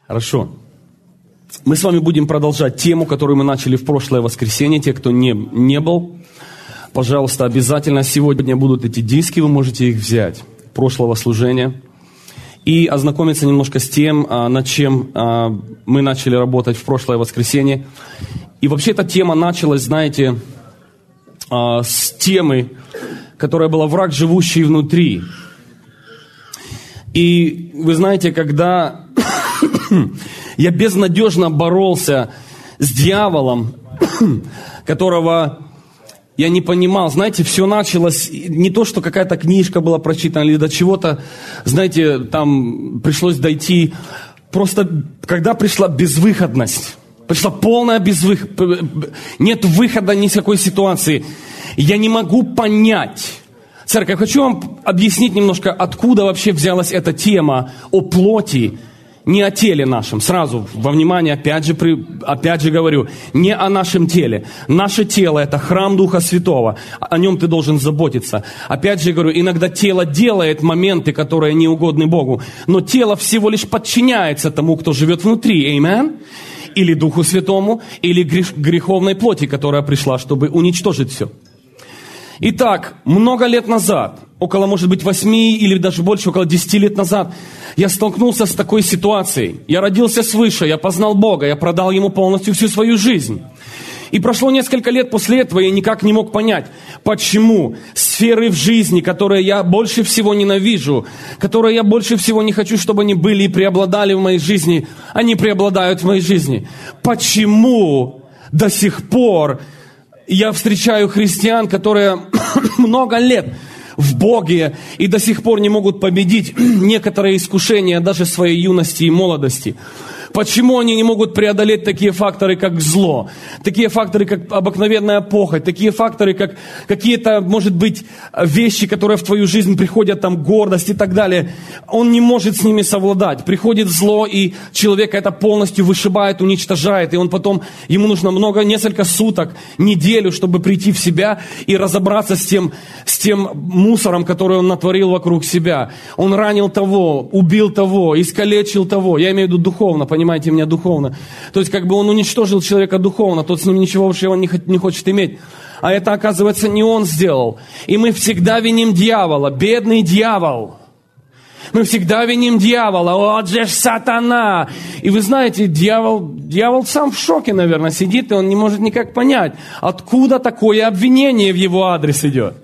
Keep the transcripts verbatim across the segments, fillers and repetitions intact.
Хорошо. Мы с вами будем продолжать тему, которую мы начали в прошлое воскресенье. Те, кто не, не был, пожалуйста, обязательно сегодня будут эти диски, вы можете их взять, прошлого служения, и ознакомиться немножко с тем, над чем мы начали работать в прошлое воскресенье. И вообще эта тема началась, знаете, с темы, которая была «Враг, живущий внутри». И вы знаете, когда я безнадежно боролся с дьяволом, которого я не понимал, знаете, все началось не то, что какая-то книжка была прочитана или до чего-то, знаете, там пришлось дойти, просто когда пришла безвыходность, пришла полная безвыходность, нет выхода ни с какой ситуации, я не могу понять. Церковь, хочу вам объяснить немножко, откуда вообще взялась эта тема о плоти, не о теле нашем. Сразу во внимание, опять же, при, опять же говорю, не о нашем теле. Наше тело – это храм Духа Святого. О нем ты должен заботиться. Опять же говорю, иногда тело делает моменты, которые не угодны Богу. Но тело всего лишь подчиняется тому, кто живет внутри. Аминь. Или Духу Святому, или грех, греховной плоти, которая пришла, чтобы уничтожить все. Итак, много лет назад, около, может быть, восьми или даже больше, около десяти лет назад, я столкнулся с такой ситуацией. Я родился свыше, я познал Бога, я продал Ему полностью всю свою жизнь. И прошло несколько лет после этого, я никак не мог понять, почему сферы в жизни, которые я больше всего ненавижу, которые я больше всего не хочу, чтобы они были и преобладали в моей жизни, они преобладают в моей жизни. Почему до сих пор я встречаю христиан, которые много лет в Боге и до сих пор не могут победить некоторые искушения даже своей юности и молодости? Почему они не могут преодолеть такие факторы, как зло, такие факторы, как обыкновенная похоть, такие факторы, как какие-то, может быть, вещи, которые в твою жизнь приходят, там, гордость и так далее. Он не может с ними совладать. Приходит зло, и человека это полностью вышибает, уничтожает, и он потом, ему нужно много, несколько суток, неделю, чтобы прийти в себя и разобраться с тем, с тем мусором, который он натворил вокруг себя. Он ранил того, убил того, искалечил того. Я имею в виду духовно, понимаете? Понимаете меня, духовно. То есть, как бы он уничтожил человека духовно, тот с ним ничего вообще он не, не хочет иметь. А это, оказывается, не он сделал. И мы всегда виним дьявола, бедный дьявол. Мы всегда виним дьявола, вот же ж сатана. И вы знаете, дьявол, дьявол сам в шоке, наверное, сидит, и он не может никак понять, откуда такое обвинение в его адрес идет.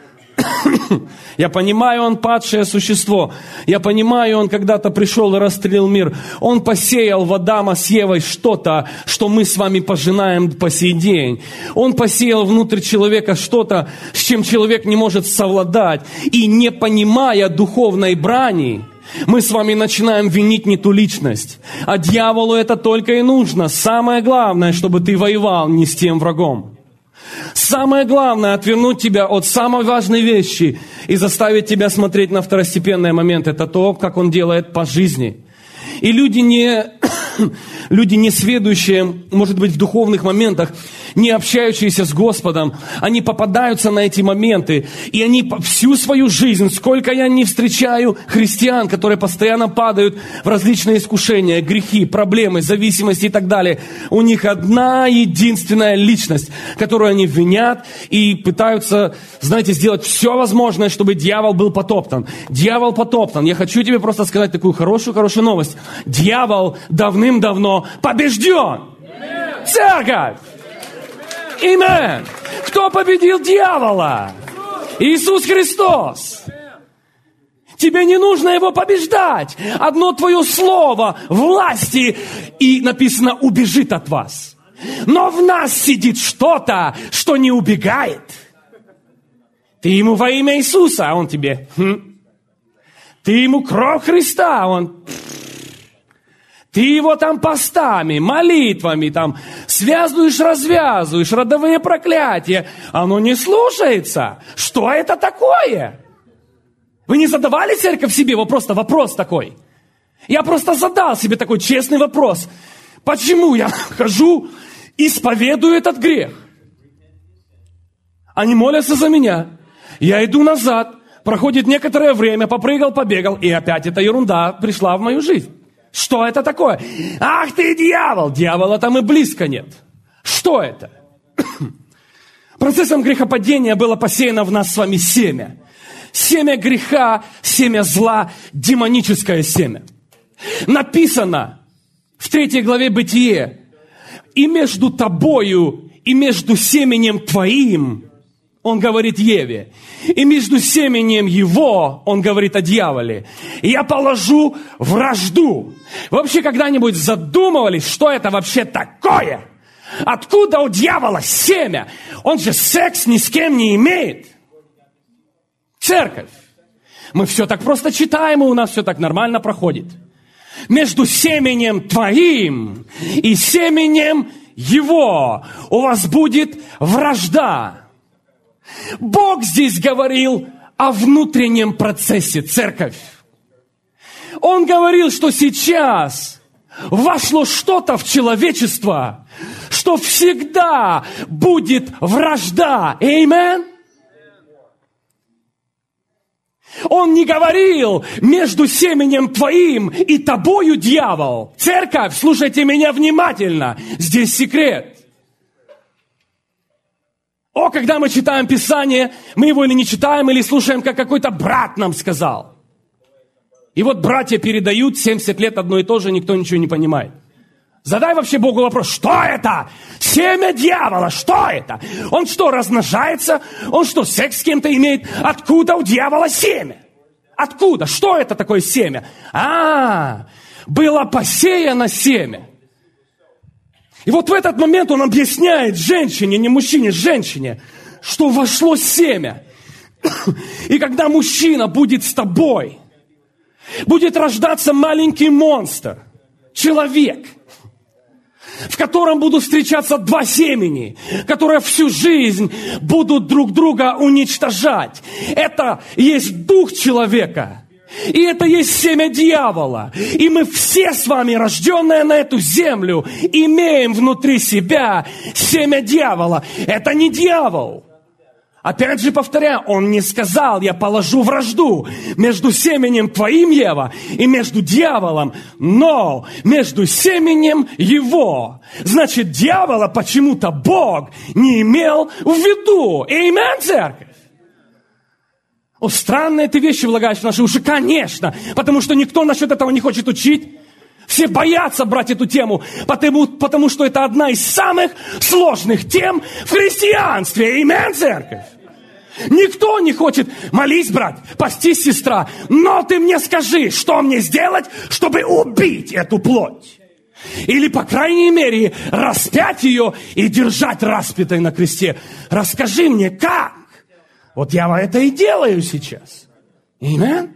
Я понимаю, он падшее существо. Я понимаю, он когда-то пришел и расстрелял мир. Он посеял в Адама с Евой что-то, что мы с вами пожинаем по сей день. Он посеял внутрь человека что-то, с чем человек не может совладать. И не понимая духовной брани, мы с вами начинаем винить не ту личность. А дьяволу это только и нужно. Самое главное, чтобы ты воевал не с тем врагом. Самое главное — отвернуть тебя от самой важной вещи и заставить тебя смотреть на второстепенные моменты. Это то, как он делает по жизни. И люди не, люди не сведущие, может быть, в духовных моментах, не общающиеся с Господом, они попадаются на эти моменты. И они всю свою жизнь, сколько я не встречаю христиан, которые постоянно падают в различные искушения, грехи, проблемы, зависимости и так далее. У них одна единственная личность, которую они винят и пытаются, знаете, сделать все возможное, чтобы дьявол был потоптан. Дьявол потоптан. Я хочу тебе просто сказать такую хорошую-хорошую новость. Дьявол давным-давно побежден. Церковь! Аминь! Кто победил дьявола? Иисус Христос. Тебе не нужно его побеждать. Одно твое слово власти, и написано, убежит от вас. Но в нас сидит что-то, что не убегает. Ты ему во имя Иисуса, а он тебе... Хм. Ты ему кровь Христа, а он... Ты его там постами, молитвами, там, связываешь, развязываешь, родовые проклятия. Оно не слушается. Что это такое? Вы не задавали, церковь, себе вопрос, просто вопрос такой? Я просто задал себе такой честный вопрос. Почему я хожу, исповедую этот грех? Они молятся за меня. Я иду назад. Проходит некоторое время, попрыгал, побегал, и опять эта ерунда пришла в мою жизнь. Что это такое? Ах ты, дьявол! Дьявола там и близко нет. Что это? Процессом грехопадения было посеяно в нас с вами семя. Семя греха, семя зла, демоническое семя. Написано в третьей главе Бытие: и между тобою, и между семенем твоим, он говорит Еве, и между семенем его, он говорит о дьяволе, я положу вражду. Вы вообще когда-нибудь задумывались, что это вообще такое? Откуда у дьявола семя? Он же секс ни с кем не имеет. Церковь. Мы все так просто читаем, и у нас все так нормально проходит. Между семенем твоим и семенем его у вас будет вражда. Бог здесь говорил о внутреннем процессе, церковь. Он говорил, что сейчас вошло что-то в человечество, что всегда будет вражда. Аминь. Он не говорил между семенем твоим и тобою, дьявол. Церковь, слушайте меня внимательно. Здесь секрет. О, когда мы читаем Писание, мы его или не читаем, или слушаем, как какой-то брат нам сказал. И вот братья передают семьдесят лет одно и то же, никто ничего не понимает. Задай вообще Богу вопрос, что это? Семя дьявола, что это? Он что, размножается? Он что, секс с кем-то имеет? Откуда у дьявола семя? Откуда? Что это такое семя? А, было посеяно семя. И вот в этот момент он объясняет женщине, не мужчине, женщине, что вошло семя. И когда мужчина будет с тобой, будет рождаться маленький монстр, человек, в котором будут встречаться два семени, которые всю жизнь будут друг друга уничтожать. Это есть дух человека, и это есть семя дьявола. И мы все с вами, рожденные на эту землю, имеем внутри себя семя дьявола. Это не дьявол. Опять же повторяю, он не сказал, я положу вражду между семенем твоим, Ева, и между дьяволом, но между семенем его. Значит, дьявола почему-то Бог не имел в виду. Аминь, церковь? О, странные ты вещи влагаешь в наши уши, конечно, потому что никто насчет этого не хочет учить. Все боятся брать эту тему, потому, потому что это одна из самых сложных тем в христианстве. Аминь, церковь? Никто не хочет: молись, брат, постись, сестра, но ты мне скажи, что мне сделать, чтобы убить эту плоть. Или, по крайней мере, распять ее и держать распятой на кресте. Расскажи мне, как? Вот я это и делаю сейчас. Аминь?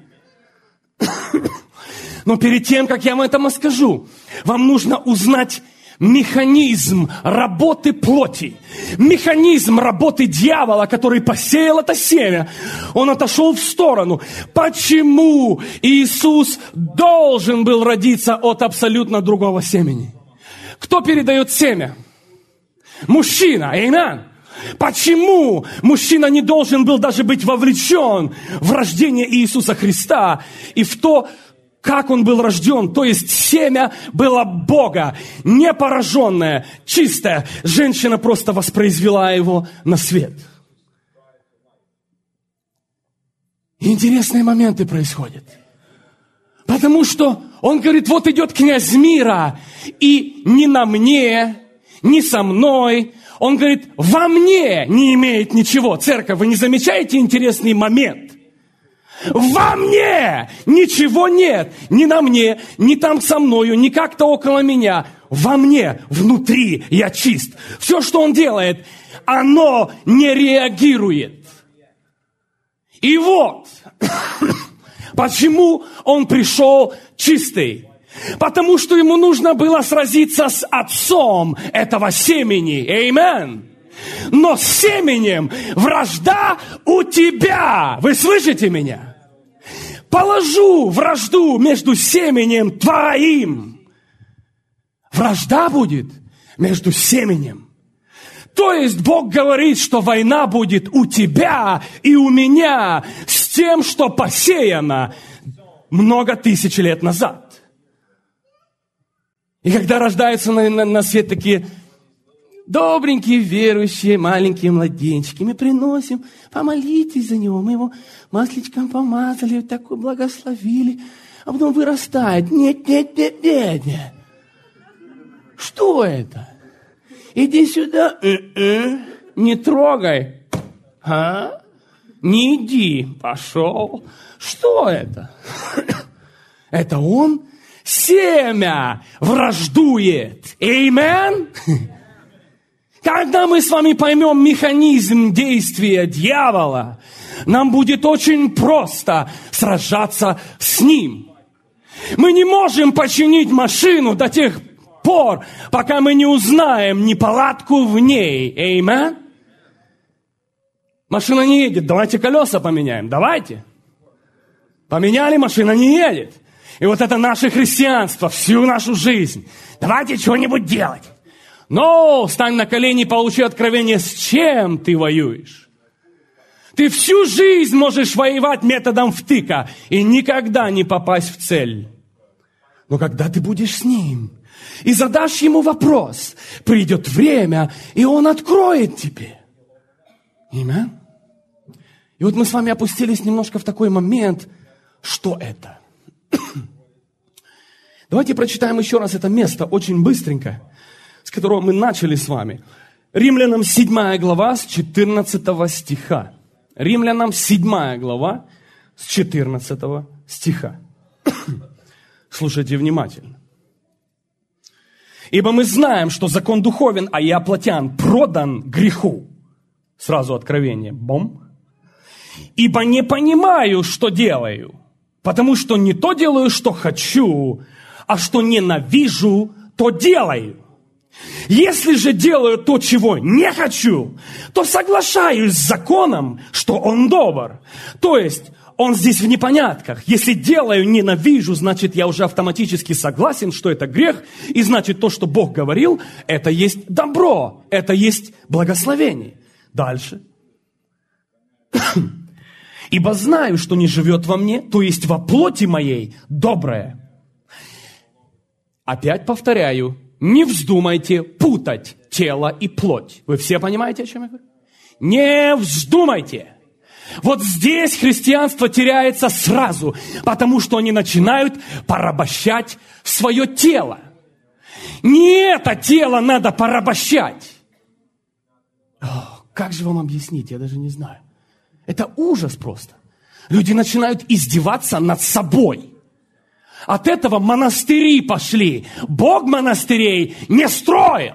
Но перед тем, как я вам это скажу, вам нужно узнать механизм работы плоти, механизм работы дьявола, который посеял это семя. Он отошел в сторону. Почему Иисус должен был родиться от абсолютно другого семени? Кто передает семя? Мужчина. Аминь. Почему мужчина не должен был даже быть вовлечен в рождение Иисуса Христа и в то, как он был рожден? То есть семя было Бога, не пораженное, чистое. Женщина просто воспроизвела его на свет. И интересные моменты происходят. Потому что он говорит, вот идет князь мира, и ни на мне, ни со мной. Он говорит, во мне не имеет ничего. Церковь, вы не замечаете интересный момент? Во мне ничего нет. Ни на мне, ни там со мною, ни как-то около меня. Во мне, внутри я чист. Все, что он делает, оно не реагирует. И вот, почему он пришел чистый. Потому что ему нужно было сразиться с отцом этого семени. Аминь. Но с семенем вражда у тебя. Вы слышите меня? Положу вражду между семенем твоим. Вражда будет между семенем. То есть Бог говорит, что война будет у тебя и у меня с тем, что посеяно много тысяч лет назад. И когда рождаются на, на, на свет такие добренькие, верующие, маленькие младенчики, мы приносим, помолитесь за него, мы его масличком помазали, такой благословили, а потом вырастает. Нет, нет, нет, нет, нет. Что это? Иди сюда, э-э. Не трогай. А? Не иди, пошел. Что это? Это он семя враждует. Аминь. Когда мы с вами поймем механизм действия дьявола, нам будет очень просто сражаться с ним. Мы не можем починить машину до тех пор, пока мы не узнаем неполадку в ней. Аминь. Машина не едет, давайте колеса поменяем, давайте. Поменяли, машина не едет. И вот это наше христианство, всю нашу жизнь. Давайте что-нибудь делать. Но встань на колени и получи откровение, с чем ты воюешь. Ты всю жизнь можешь воевать методом втыка и никогда не попасть в цель. Но когда ты будешь с ним и задашь ему вопрос, придет время, и он откроет тебе. Аминь. И вот мы с вами опустились немножко в такой момент, что это? Давайте прочитаем еще раз это место очень быстренько, с которого мы начали с вами. Римлянам седьмая глава с четырнадцатого стиха. Римлянам седьмая глава с четырнадцатого стиха. Слушайте внимательно. Ибо мы знаем, что закон духовен, а я плотян, продан греху. Сразу откровение. Бом. Ибо не понимаю, что делаю, потому что не то делаю, что хочу, а что ненавижу, то делаю. Если же делаю то, чего не хочу, то соглашаюсь с законом, что он добр. То есть, он здесь в непонятках. Если делаю, ненавижу, значит, я уже автоматически согласен, что это грех, и значит, то, что Бог говорил, это есть добро, это есть благословение. Дальше. Ибо знаю, что не живет во мне, то есть во плоти моей, доброе. Опять повторяю, не вздумайте путать тело и плоть. Вы все понимаете, о чем я говорю? Не вздумайте. Вот здесь христианство теряется сразу, потому что они начинают порабощать свое тело. Не это тело надо порабощать. О, как же вам объяснить, я даже не знаю. Это ужас просто. Люди начинают издеваться над собой. От этого монастыри пошли. Бог монастырей не строил.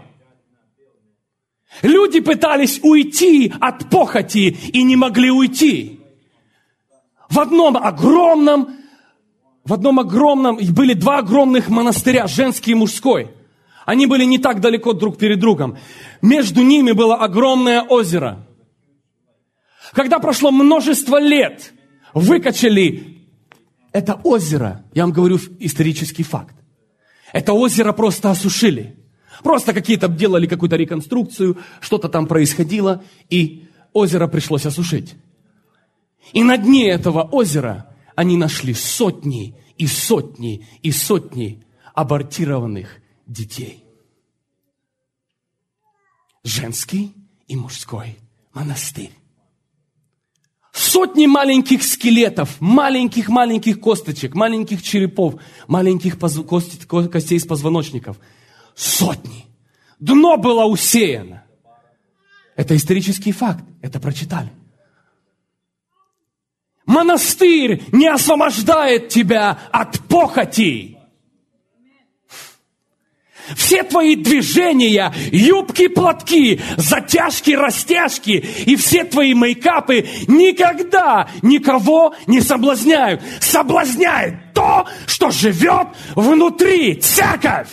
Люди пытались уйти от похоти и не могли уйти. В одном огромном, в одном огромном, были два огромных монастыря, женский и мужской. Они были не так далеко друг перед другом. Между ними было огромное озеро. Когда прошло множество лет, выкачали это озеро, я вам говорю исторический факт. Это озеро просто осушили. Просто какие-то делали какую-то реконструкцию, что-то там происходило, и озеро пришлось осушить. И на дне этого озера они нашли сотни и сотни и сотни абортированных детей. Женский и мужской монастырь. Сотни маленьких скелетов, маленьких-маленьких косточек, маленьких черепов, маленьких поз... кост... костей из позвоночников. Сотни. Дно было усеяно. Это исторический факт. Это прочитали. Монастырь не освобождает тебя от похоти. Все твои движения, юбки, платки, затяжки, растяжки и все твои мейкапы никогда никого не соблазняют. Соблазняет то, что живет внутри. Церковь.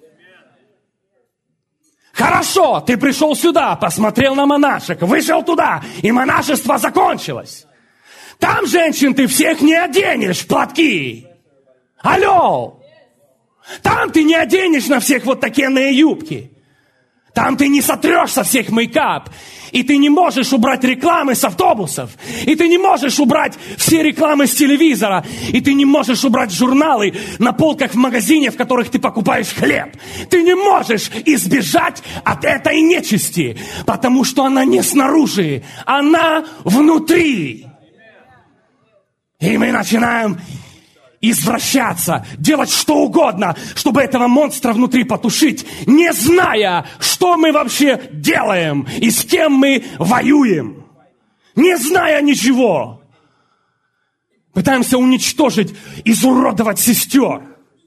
Хорошо, ты пришел сюда, посмотрел на монашек, вышел туда, и монашество закончилось. Там женщин ты всех не оденешь в платки. Алло! Там ты не оденешь на всех вот такие юбки. Там ты не сотрешь со всех мейкап. И ты не можешь убрать рекламы с автобусов. И ты не можешь убрать все рекламы с телевизора. И ты не можешь убрать журналы на полках в магазине, в которых ты покупаешь хлеб. Ты не можешь избежать от этой нечисти. Потому что она не снаружи. Она внутри. И мы начинаем извращаться, делать что угодно, чтобы этого монстра внутри потушить, не зная, что мы вообще делаем и с кем мы воюем. Не зная ничего. Пытаемся уничтожить, изуродовать сестер.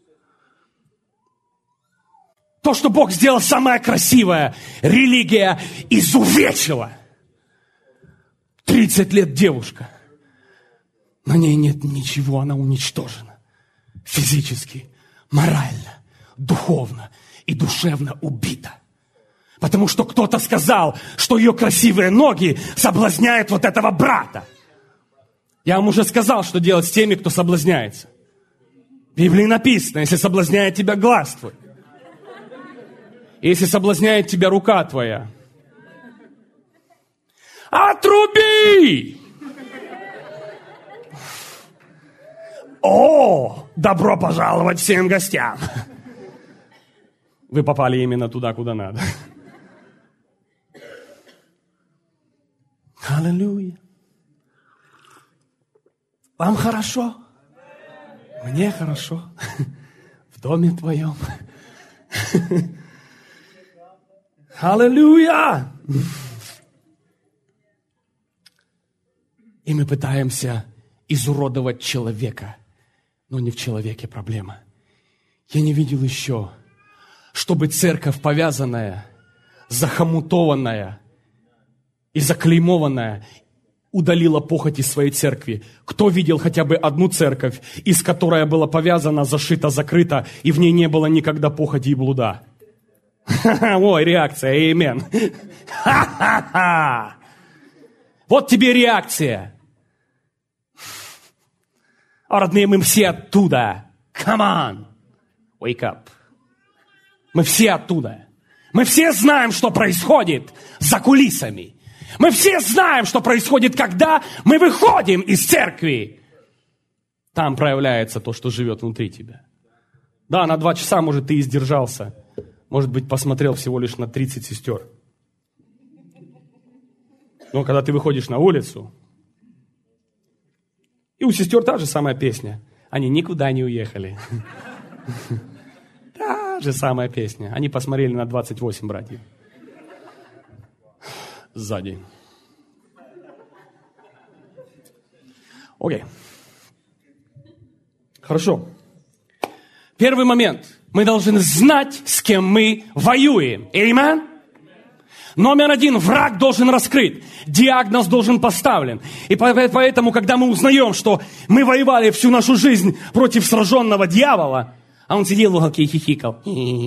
То, что Бог сделал самое красивое, религия изувечила. тридцать лет девушка. На ней нет ничего, она уничтожена. Физически, морально, духовно и душевно убита. Потому что кто-то сказал, что ее красивые ноги соблазняют вот этого брата. Я вам уже сказал, что делать с теми, кто соблазняется. В Библии написано, если соблазняет тебя глаз твой. Если соблазняет тебя рука твоя. Отруби! О, добро пожаловать всем гостям. Вы попали именно туда, куда надо. Аллилуйя. Вам хорошо? Мне хорошо. В доме твоем. Аллилуйя. И мы пытаемся изуродовать человека. Но не в человеке проблема. Я не видел еще, чтобы церковь повязанная, захомутованная и заклеймованная удалила похоть из своей церкви. Кто видел хотя бы одну церковь, из которой была повязана, зашита, закрыта, и в ней не было никогда похоти и блуда? Ой, реакция, амен. Вот тебе реакция. А родные, мы все оттуда. Come on. Wake up. Мы все оттуда. Мы все знаем, что происходит за кулисами. Мы все знаем, что происходит, когда мы выходим из церкви. Там проявляется то, что живет внутри тебя. Да, на два часа, может, ты и сдержался. Может быть, посмотрел всего лишь на тридцать сестер. Но когда ты выходишь на улицу, и у сестер та же самая песня. Они никуда не уехали. Та же самая песня. Они посмотрели на двадцать восемь братьев. Сзади. Окей. Хорошо. Первый момент. Мы должны знать, с кем мы воюем. Аминь. Номер один. Враг должен раскрыт. Диагноз должен поставлен. И поэтому, когда мы узнаем, что мы воевали всю нашу жизнь против сраженного дьявола, а он сидел в уголке и хихикал.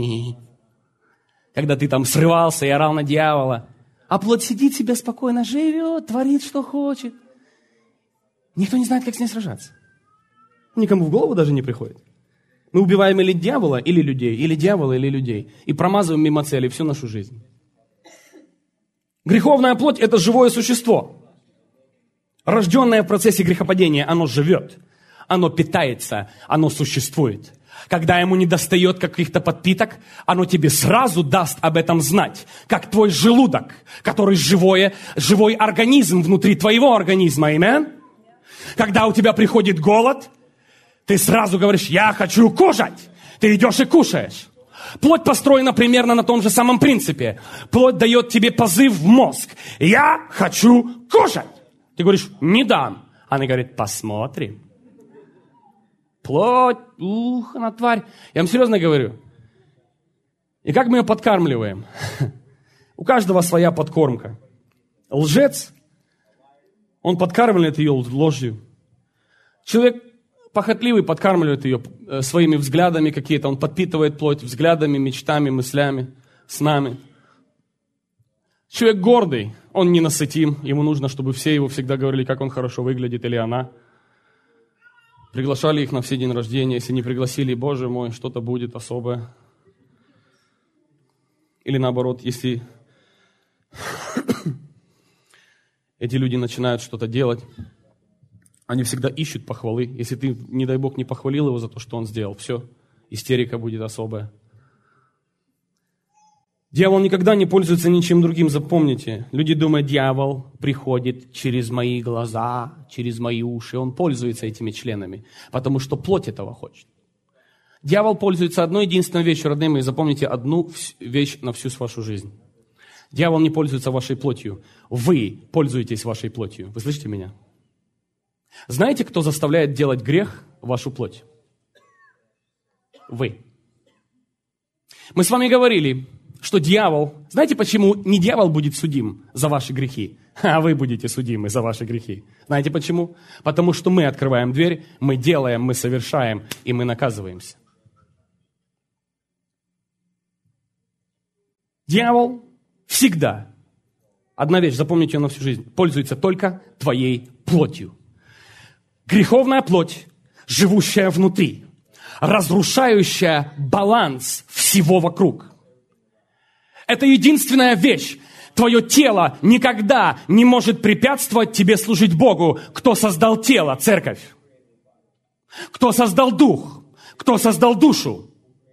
Когда ты там срывался и орал на дьявола. А плоть сидит себе спокойно, живет, творит, что хочет. Никто не знает, как с ней сражаться. Никому в голову даже не приходит. Мы убиваем или дьявола, или людей, или дьявола, или людей. И промазываем мимо цели всю нашу жизнь. Греховная плоть – это живое существо. Рожденное в процессе грехопадения, оно живет, оно питается, оно существует. Когда ему недостает каких-то подпиток, оно тебе сразу даст об этом знать. Как твой желудок, который живое, живой организм внутри твоего организма. Аминь? Когда у тебя приходит голод, ты сразу говоришь: я хочу кушать. Ты идешь и кушаешь. Плоть построена примерно на том же самом принципе. Плоть дает тебе позыв в мозг. Я хочу кушать. Ты говоришь: не дам. Она говорит: посмотрим. Плоть, ух, она тварь. Я вам серьезно говорю. И как мы ее подкармливаем? У каждого своя подкормка. Лжец, он подкармливает ее ложью. Человек похотливый подкармливает ее своими взглядами какие-то. Он подпитывает плоть взглядами, мечтами, мыслями, снами. Человек гордый, он ненасытим. Ему нужно, чтобы все его всегда говорили, как он хорошо выглядит, или она. Приглашали их на все день рождения. Если не пригласили, Боже мой, что-то будет особое. Или наоборот, если эти люди начинают что-то делать, они всегда ищут похвалы. Если ты, не дай Бог, не похвалил его за то, что он сделал, все, истерика будет особая. Дьявол никогда не пользуется ничем другим, запомните. Люди думают, дьявол приходит через мои глаза, через мои уши. Он пользуется этими членами, потому что плоть этого хочет. Дьявол пользуется одной единственной вещью, родные мои, запомните одну вещь на всю вашу жизнь. Дьявол не пользуется вашей плотью. Вы пользуетесь вашей плотью. Вы слышите меня? Знаете, кто заставляет делать грех вашу плоть? Вы. Мы с вами говорили, что дьявол... Знаете, почему не дьявол будет судим за ваши грехи, а вы будете судимы за ваши грехи? Знаете почему? Потому что мы открываем дверь, мы делаем, мы совершаем, и мы наказываемся. Дьявол всегда, одна вещь, запомните ее на всю жизнь, пользуется только твоей плотью. Греховная плоть, живущая внутри, разрушающая баланс всего вокруг. Это единственная вещь. Твое тело никогда не может препятствовать тебе служить Богу. Кто создал тело? Церковь. Кто создал дух? Кто создал душу?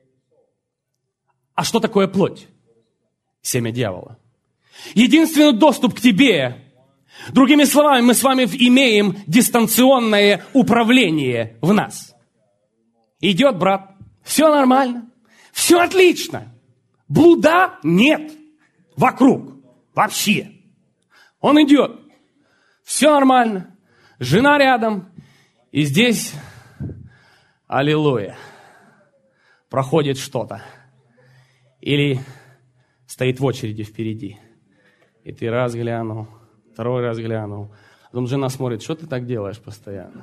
А что такое плоть? Семя дьявола. Единственный доступ к тебе, другими словами, мы с вами имеем дистанционное управление в нас. Идет брат, все нормально, все отлично. Блуда нет вокруг вообще. Он идет, все нормально, жена рядом, и здесь, аллилуйя, проходит что-то. Или стоит в очереди впереди. И ты раз глянул, второй раз глянул. Потом жена смотрит, что ты так делаешь постоянно?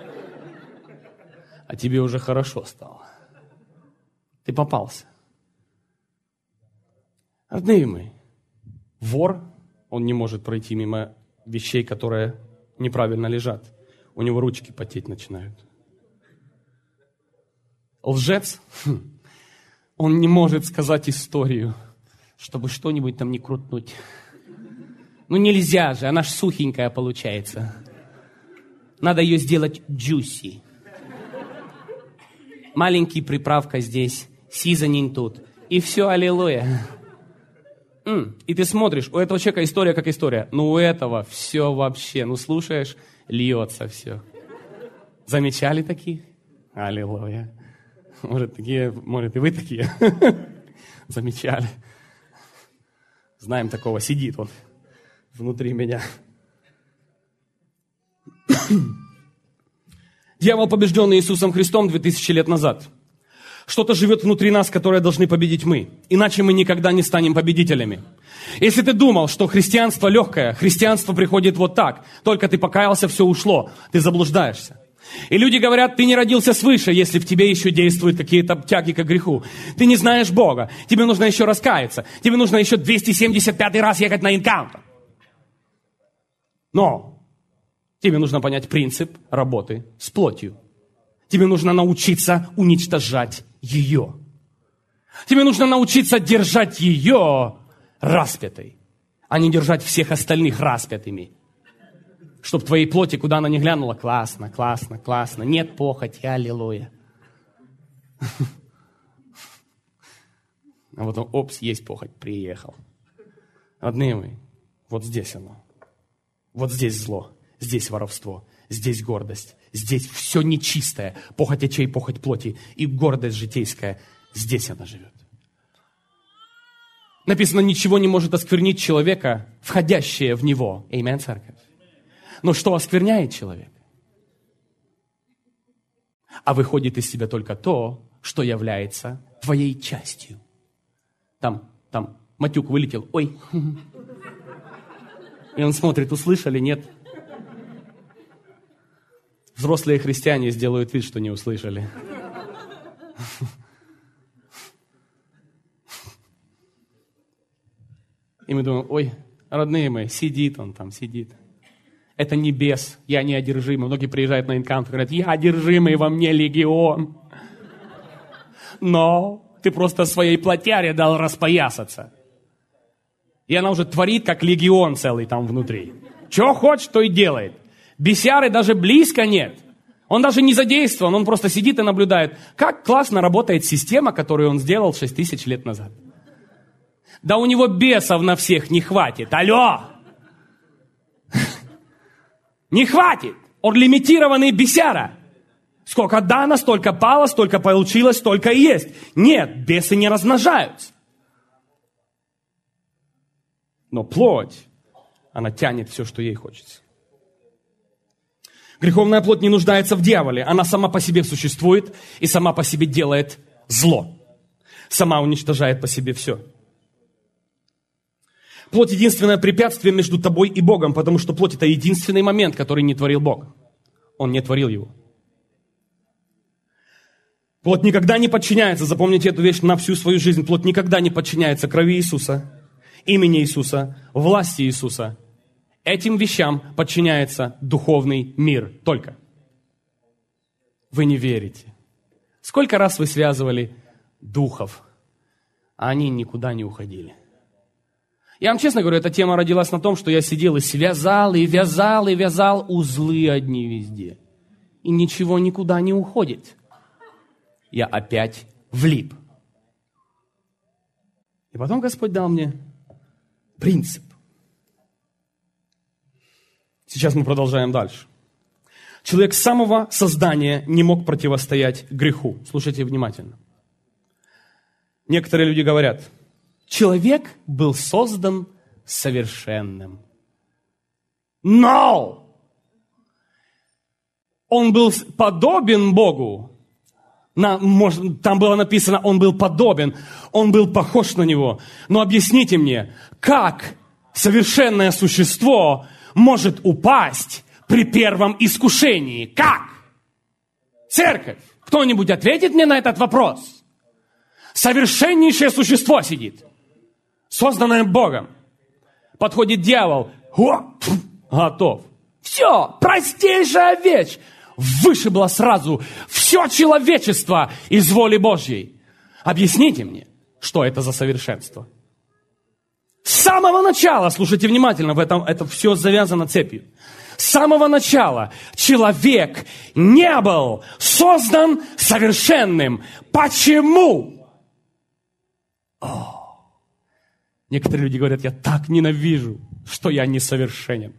А тебе уже хорошо стало. Ты попался. Родные мои, вор, он не может пройти мимо вещей, которые неправильно лежат. У него ручки потеть начинают. Лжец, он не может сказать историю, чтобы что-нибудь там не крутнуть. Ну нельзя же, она ж сухенькая получается. Надо ее сделать juicy. Маленький приправка здесь, seasoning тут. И все, аллилуйя. М, и ты смотришь, у этого человека история как история. Ну у этого все вообще, ну слушаешь, льется все. Замечали таких? Аллилуйя. Может, такие, может и вы такие. Замечали. Знаем такого, сидит он внутри меня. Дьявол, побежденный Иисусом Христом две тысячи лет назад. Что-то живет внутри нас, которое должны победить мы. Иначе мы никогда не станем победителями. Если ты думал, что христианство легкое, христианство приходит вот так, только ты покаялся, все ушло, ты заблуждаешься. И люди говорят, ты не родился свыше, если в тебе еще действуют какие-то тяги к греху. Ты не знаешь Бога, тебе нужно еще раскаяться, тебе нужно еще двести семьдесят пятый раз ехать на энкаунтер. Но тебе нужно понять принцип работы с плотью. Тебе нужно научиться уничтожать ее. Тебе нужно научиться держать ее распятой, а не держать всех остальных распятыми. Чтоб твоей плоти, куда она ни глянула, классно, классно, классно. Нет похоти, аллилуйя. А потом, опс, есть похоть, приехал. Родные мои, вот здесь оно. Вот здесь зло, здесь воровство, здесь гордость, здесь все нечистое. Похоть очей, похоть плоти и гордость житейская. Здесь она живет. Написано, ничего не может осквернить человека, входящее в него. Аминь, церковь. Но что оскверняет человека? А выходит из себя только то, что является твоей частью. Там, там, матюк вылетел. Ой. И он смотрит, услышали, нет? Взрослые христиане сделают вид, что не услышали. И мы думаем, ой, родные мои, сидит он там, сидит. Это не бес, я не одержимый. Многие приезжают на энкаунтер и говорят, я одержимый, во мне легион. Но ты просто своей плотяре дал распоясаться. И она уже творит, как легион целый там внутри. Что хочет, то и делает. Бесяры даже близко нет. Он даже не задействован, он просто сидит и наблюдает, как классно работает система, которую он сделал шесть тысяч лет назад. Да у него бесов на всех не хватит. Алло! Не хватит! Он лимитированный бесяра. Сколько дано, столько пало, столько получилось, столько и есть. Нет, бесы не размножаются. Но плоть, она тянет все, что ей хочется. Греховная плоть не нуждается в дьяволе. Она сама по себе существует и сама по себе делает зло. Сама уничтожает по себе все. Плоть – единственное препятствие между тобой и Богом, потому что плоть – это единственный момент, который не творил Бог. Он не творил его. Плоть никогда не подчиняется, запомните эту вещь на всю свою жизнь, плоть никогда не подчиняется крови Иисуса, имени Иисуса, власти Иисуса. Этим вещам подчиняется духовный мир только. Вы не верите. Сколько раз вы связывали духов, а они никуда не уходили? Я вам честно говорю, эта тема родилась на том, что я сидел и связал, и вязал, и вязал узлы одни везде. И ничего никуда не уходит. Я опять влип. И потом Господь дал мне принцип. Сейчас мы продолжаем дальше. Человек с самого создания не мог противостоять греху. Слушайте внимательно. Некоторые люди говорят, человек был создан совершенным. Но! Он был подобен Богу. На, может, там было написано, он был подобен, он был похож на него. Но объясните мне, как совершенное существо может упасть при первом искушении? Как? Церковь, кто-нибудь ответит мне на этот вопрос? Совершеннейшее существо сидит, созданное Богом. Подходит дьявол, о, пф, готов. Все, простейшая вещь. Вышибло сразу все человечество из воли Божьей. Объясните мне, что это за совершенство? С самого начала, слушайте внимательно, в этом, это все завязано цепью. С самого начала человек не был создан совершенным. Почему? О, некоторые люди говорят, я так ненавижу, что я несовершенен.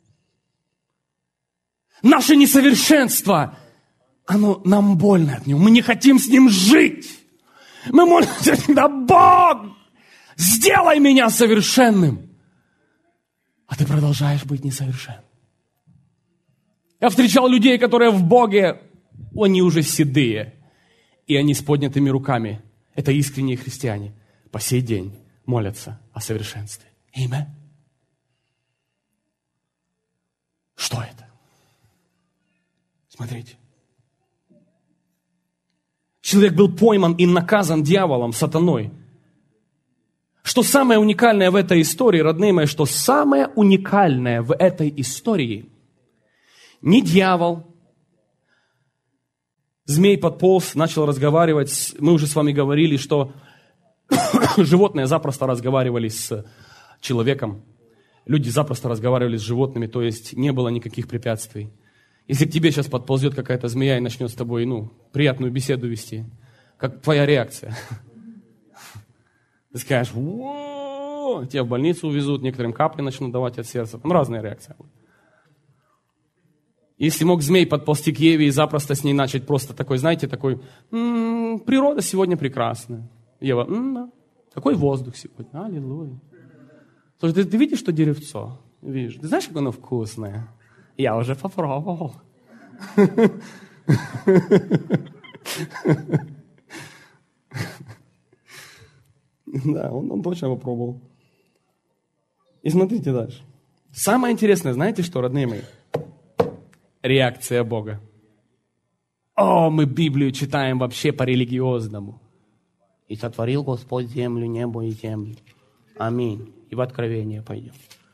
Наше несовершенство, оно нам больно от него. Мы не хотим с ним жить. Мы молимся всегда, Бог, сделай меня совершенным. А ты продолжаешь быть несовершенным. Я встречал людей, которые в Боге, они уже седые. И они с поднятыми руками. Это искренние христиане. По сей день молятся о совершенстве. Аминь. Что это? Смотрите. Человек был пойман и наказан дьяволом, сатаной. Что самое уникальное в этой истории, родные мои, что самое уникальное в этой истории, не дьявол, змей подполз, начал разговаривать. Мы уже с вами говорили, что животные запросто разговаривали с человеком. Люди запросто разговаривали с животными, то есть не было никаких препятствий. Если к тебе сейчас подползет какая-то змея и начнет с тобой, ну, приятную беседу вести, как твоя реакция? Ты скажешь, о, тебя в больницу увезут, некоторым капли начнут давать от сердца. Там разные реакции. Если мог змей подползти к Еве и запросто с ней начать просто такой, знаете, такой, м-м, природа сегодня прекрасная. Ева, м-м, какой воздух сегодня, аллилуйя. Слушай, ты, ты видишь, что деревцо? Видишь, ты знаешь, как оно вкусное? Я уже попробовал. Да, он, он точно попробовал. И смотрите дальше. Самое интересное, знаете что, родные мои? Реакция Бога. О, мы Библию читаем вообще по-религиозному. И сотворил Господь землю, небо и землю. Аминь. И в Откровение пойдем.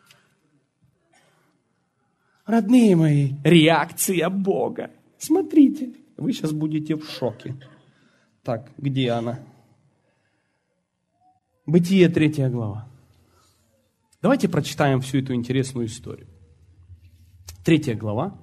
Родные мои, реакция Бога. Смотрите, вы сейчас будете в шоке. Так, где она? Бытие, третья глава. Давайте прочитаем всю эту интересную историю. Третья глава.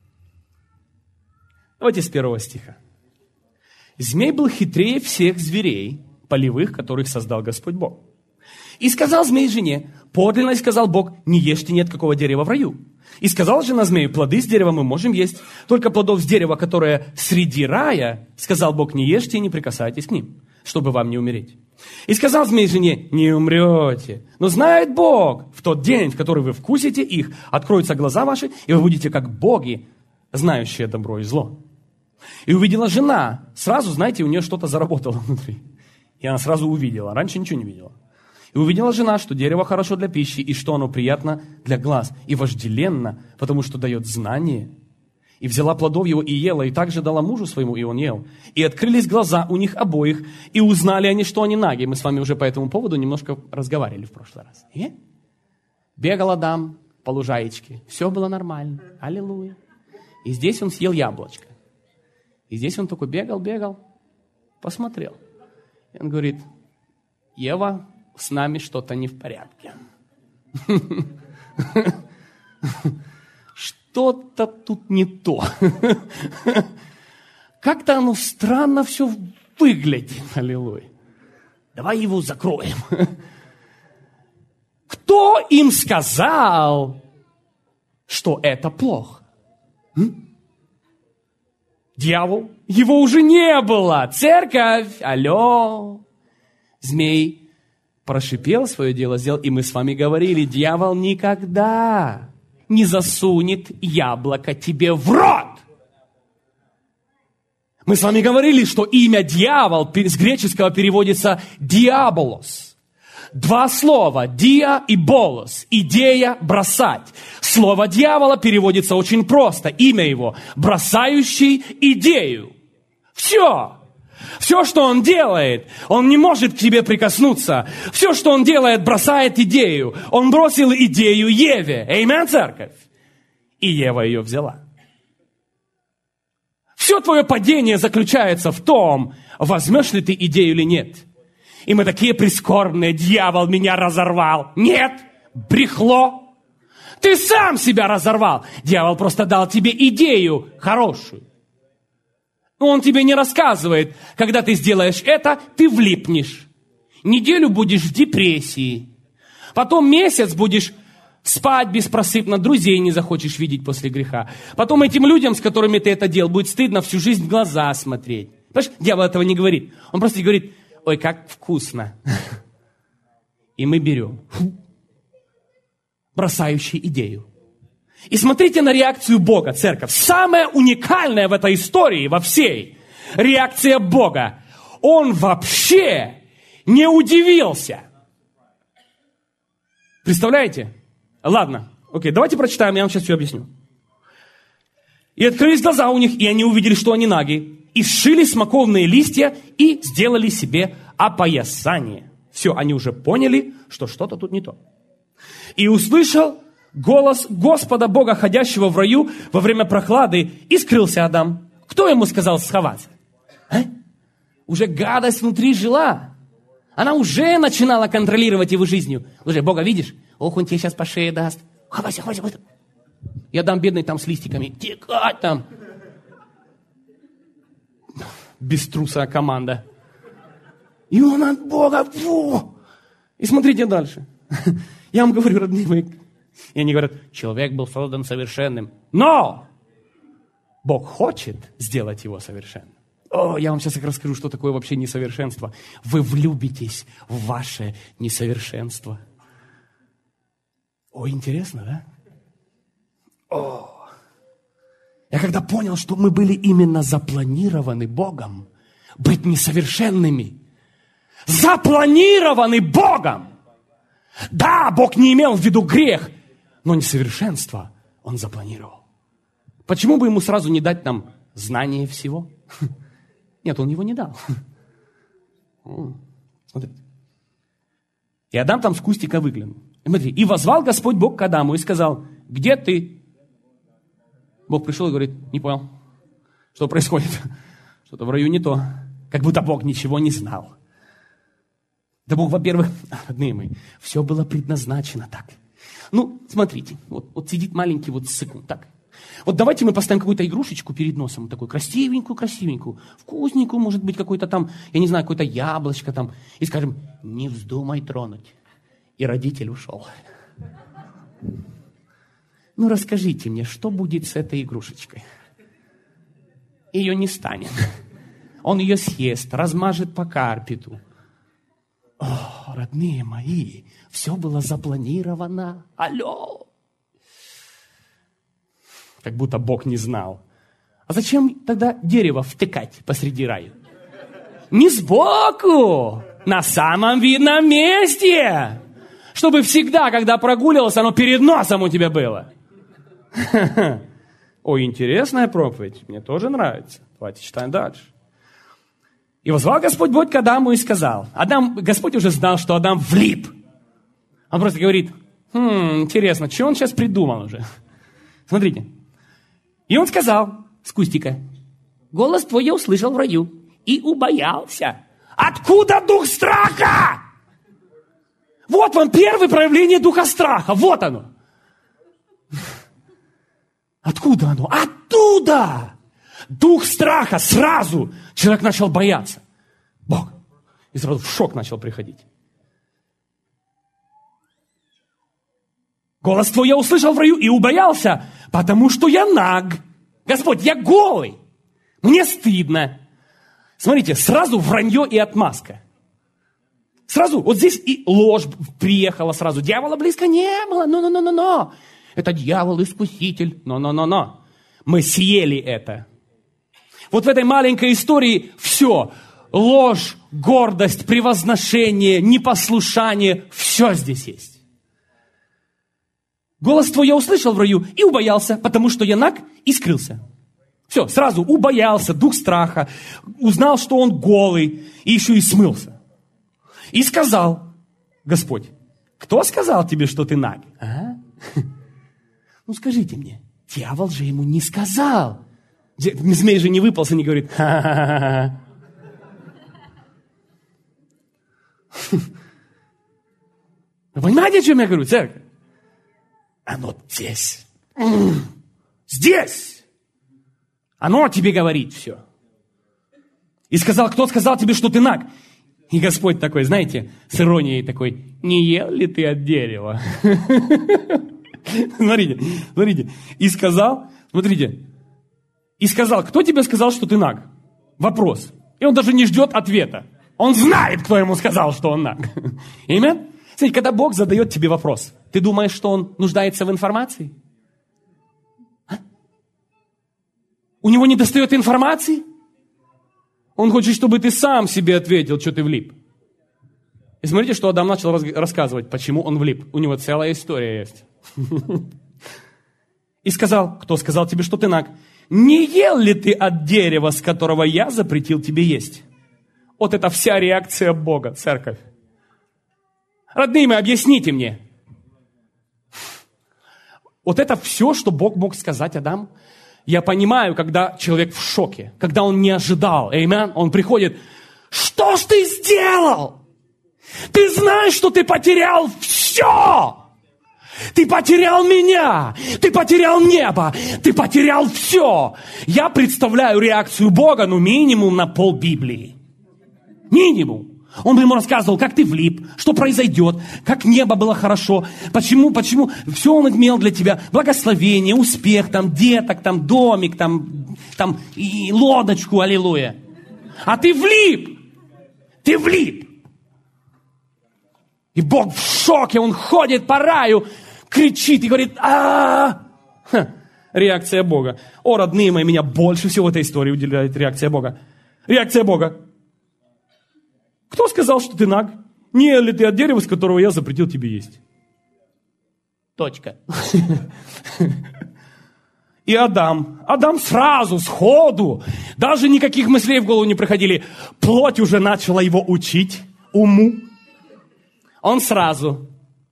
Давайте с первого стиха. «Змей был хитрее всех зверей полевых, которых создал Господь Бог. И сказал змей жене, подлинно сказал Бог, не ешьте ни от какого дерева в раю. И сказал жена змею, плоды с дерева мы можем есть, только плодов с дерева, которое среди рая, сказал Бог, не ешьте и не прикасайтесь к ним, чтобы вам не умереть. И сказал змей жене, не умрете, но знает Бог, в тот день, в который вы вкусите их, откроются глаза ваши, и вы будете как боги, знающие добро и зло. И увидела жена, сразу, знаете, у нее что-то заработало внутри. И она сразу увидела, раньше ничего не видела. И увидела жена, что дерево хорошо для пищи, и что оно приятно для глаз, и вожделенно, потому что дает знание. И взяла плодов его и ела, и также дала мужу своему, и он ел. И открылись глаза у них обоих, и узнали они, что они наги. Мы с вами уже по этому поводу немножко разговаривали в прошлый раз. И? Бегал Адам по лужаечке, все было нормально, аллилуйя. И здесь он съел яблочко. И здесь он такой бегал, бегал, посмотрел. И он говорит, Ева, с нами что-то не в порядке. Что-то тут не то. Как-то оно странно все выглядит. Аллилуйя. Давай его закроем. Кто им сказал, что это плохо? М? Дьявол? Его уже не было. Церковь? Алло. Змей прошипел, свое дело сделал, и мы с вами говорили, дьявол никогда не засунет яблоко тебе в рот. Мы с вами говорили, что имя дьявол с греческого переводится диаболос. Два слова, диа и болос, идея бросать. Слово дьявола переводится очень просто, имя его, бросающий идею. Все. Все, что он делает, он не может к тебе прикоснуться. Все, что он делает, бросает идею. Он бросил идею Еве. Аминь, церковь. И Ева ее взяла. Все твое падение заключается в том, возьмешь ли ты идею или нет. И мы такие прискорбные, дьявол меня разорвал. Нет, брехло. Ты сам себя разорвал. Дьявол просто дал тебе идею хорошую. Но он тебе не рассказывает, когда ты сделаешь это, ты влипнешь. Неделю будешь в депрессии. Потом месяц будешь спать беспросыпно, друзей не захочешь видеть после греха. Потом этим людям, с которыми ты это делал, будет стыдно всю жизнь в глаза смотреть. Понимаешь, дьявол этого не говорит. Он просто говорит, ой, как вкусно. И мы берем. Бросающий идею. И смотрите на реакцию Бога, церковь. Самое уникальное в этой истории, во всей, реакция Бога. Он вообще не удивился. Представляете? Ладно, окей, давайте прочитаем, я вам сейчас все объясню. И открылись глаза у них, и они увидели, что они наги, и сшили смоковные листья, и сделали себе опоясание. Все, они уже поняли, что что-то тут не то. И услышал голос Господа Бога, ходящего в раю во время прохлады, и скрылся Адам. Кто ему сказал сховаться? А? Уже гадость внутри жила. Она уже начинала контролировать его жизнью. Уже Бога видишь? Ох, он тебе сейчас по шее даст. Хватайся, хватайся, хватайся. Я дам бедный там с листиками. Текать там. Беструсая команда. И он от Бога. Фу! И смотрите дальше. Я вам говорю, родные мои. И они говорят, человек был создан совершенным. Но Бог хочет сделать его совершенным. О, я вам сейчас расскажу, что такое вообще несовершенство. Вы влюбитесь в ваше несовершенство. О, интересно, да? О. Я когда понял, что мы были именно запланированы Богом быть несовершенными. Запланированы Богом. Да, Бог не имел в виду грех, но несовершенство Он запланировал. Почему бы Ему сразу не дать нам знание всего? Нет, Он его не дал. Смотрите. И Адам там с кустика выглянул. И смотри, и возвал Господь Бог к Адаму и сказал, где ты? Бог пришел и говорит, не понял, что происходит. Что-то в раю не то. Как будто Бог ничего не знал. Да Бог, во-первых, родные мои, все было предназначено так. Ну, смотрите, вот, вот сидит маленький вот сыкун, так. Вот давайте мы поставим какую-то игрушечку перед носом, такую красивенькую, красивенькую, вкусненькую, может быть, какой-то там, я не знаю, какое-то яблочко там, и скажем, не вздумай тронуть. И родитель ушел. Ну, расскажите мне, что будет с этой игрушечкой? Ее не станет. Он ее съест, размажет по карпету. О, родные мои, все было запланировано. Алло! Как будто Бог не знал. А зачем тогда дерево втыкать посреди рая? Не сбоку, на самом видном месте. Чтобы всегда, когда прогуливался, оно перед носом у тебя было. Ой, интересная проповедь, мне тоже нравится. Давайте читаем дальше. И возвал Господь Бог к Адаму и сказал. Адам, Господь уже знал, что Адам влип. Он просто говорит, хм, интересно, что он сейчас придумал уже? Смотрите. И он сказал с кустика, голос твой я услышал в раю и убоялся. Откуда дух страха? Вот вам первое проявление духа страха. Вот оно. Откуда оно? Оттуда! Дух страха сразу. Человек начал бояться. Бог. И сразу в шок начал приходить. Голос твой я услышал в раю и убоялся, потому что я наг. Господь, я голый. Мне стыдно. Смотрите, сразу вранье и отмазка. Сразу, вот здесь и ложь приехала сразу. Дьявола близко не было. Но-но-но-но-но. Это дьявол-искуситель. Но-но-но-но. Мы съели это. Вот в этой маленькой истории все. Ложь, гордость, превозношение, непослушание. Все здесь есть. Голос твой я услышал в раю и убоялся, потому что я наг и скрылся. Все, сразу убоялся, дух страха. Узнал, что он голый и еще и смылся. И сказал Господь, кто сказал тебе, что ты наг? А? Ну скажите мне, дьявол же ему не сказал. Змей же не выполз и не говорит, ха-ха-ха. Вы понимаете, о чем я говорю, церковь? Оно здесь. Здесь. Оно тебе говорит все. И сказал, кто сказал тебе, что ты наг? И Господь такой, знаете, с иронией такой, не ел ли ты от дерева? Смотрите, смотрите. И сказал, смотрите, и сказал, кто тебе сказал, что ты наг? Вопрос. И он даже не ждет ответа. Он знает, кто ему сказал, что он наг. Аминь? Смотрите, когда Бог задает тебе вопрос, ты думаешь, что он нуждается в информации? А? У него не достает информации? Он хочет, чтобы ты сам себе ответил, что ты влип. И смотрите, что Адам начал раз- рассказывать, почему он влип. У него целая история есть. И сказал, кто сказал тебе, что ты наг? Не ел ли ты от дерева, с которого я запретил тебе есть? Вот это вся реакция Бога, церковь. Родные мои, объясните мне. Вот это все, что Бог мог сказать Адаму. Я понимаю, когда человек в шоке, когда он не ожидал. Аминь. Он приходит. Что ж ты сделал? Ты знаешь, что ты потерял все. Ты потерял меня. Ты потерял небо. Ты потерял все. Я представляю реакцию Бога, ну, минимум на пол Библии. Минимум. Он бы ему рассказывал, как ты влип, что произойдет, как небо было хорошо, почему, почему, все он имел для тебя, благословение, успех, там, деток, там, домик, там, там, и лодочку, аллилуйя. А ты влип, ты влип. И Бог в шоке, он ходит по раю, кричит и говорит, а реакция Бога. О, родные мои, меня больше всего в этой истории удивляет реакция Бога. Реакция Бога. Кто сказал, что ты наг? Не ел ли ты от дерева, с которого я запретил тебе есть? Точка. И Адам. Адам сразу, сходу, даже никаких мыслей в голову не приходили. Плоть уже начала его учить уму. Он сразу.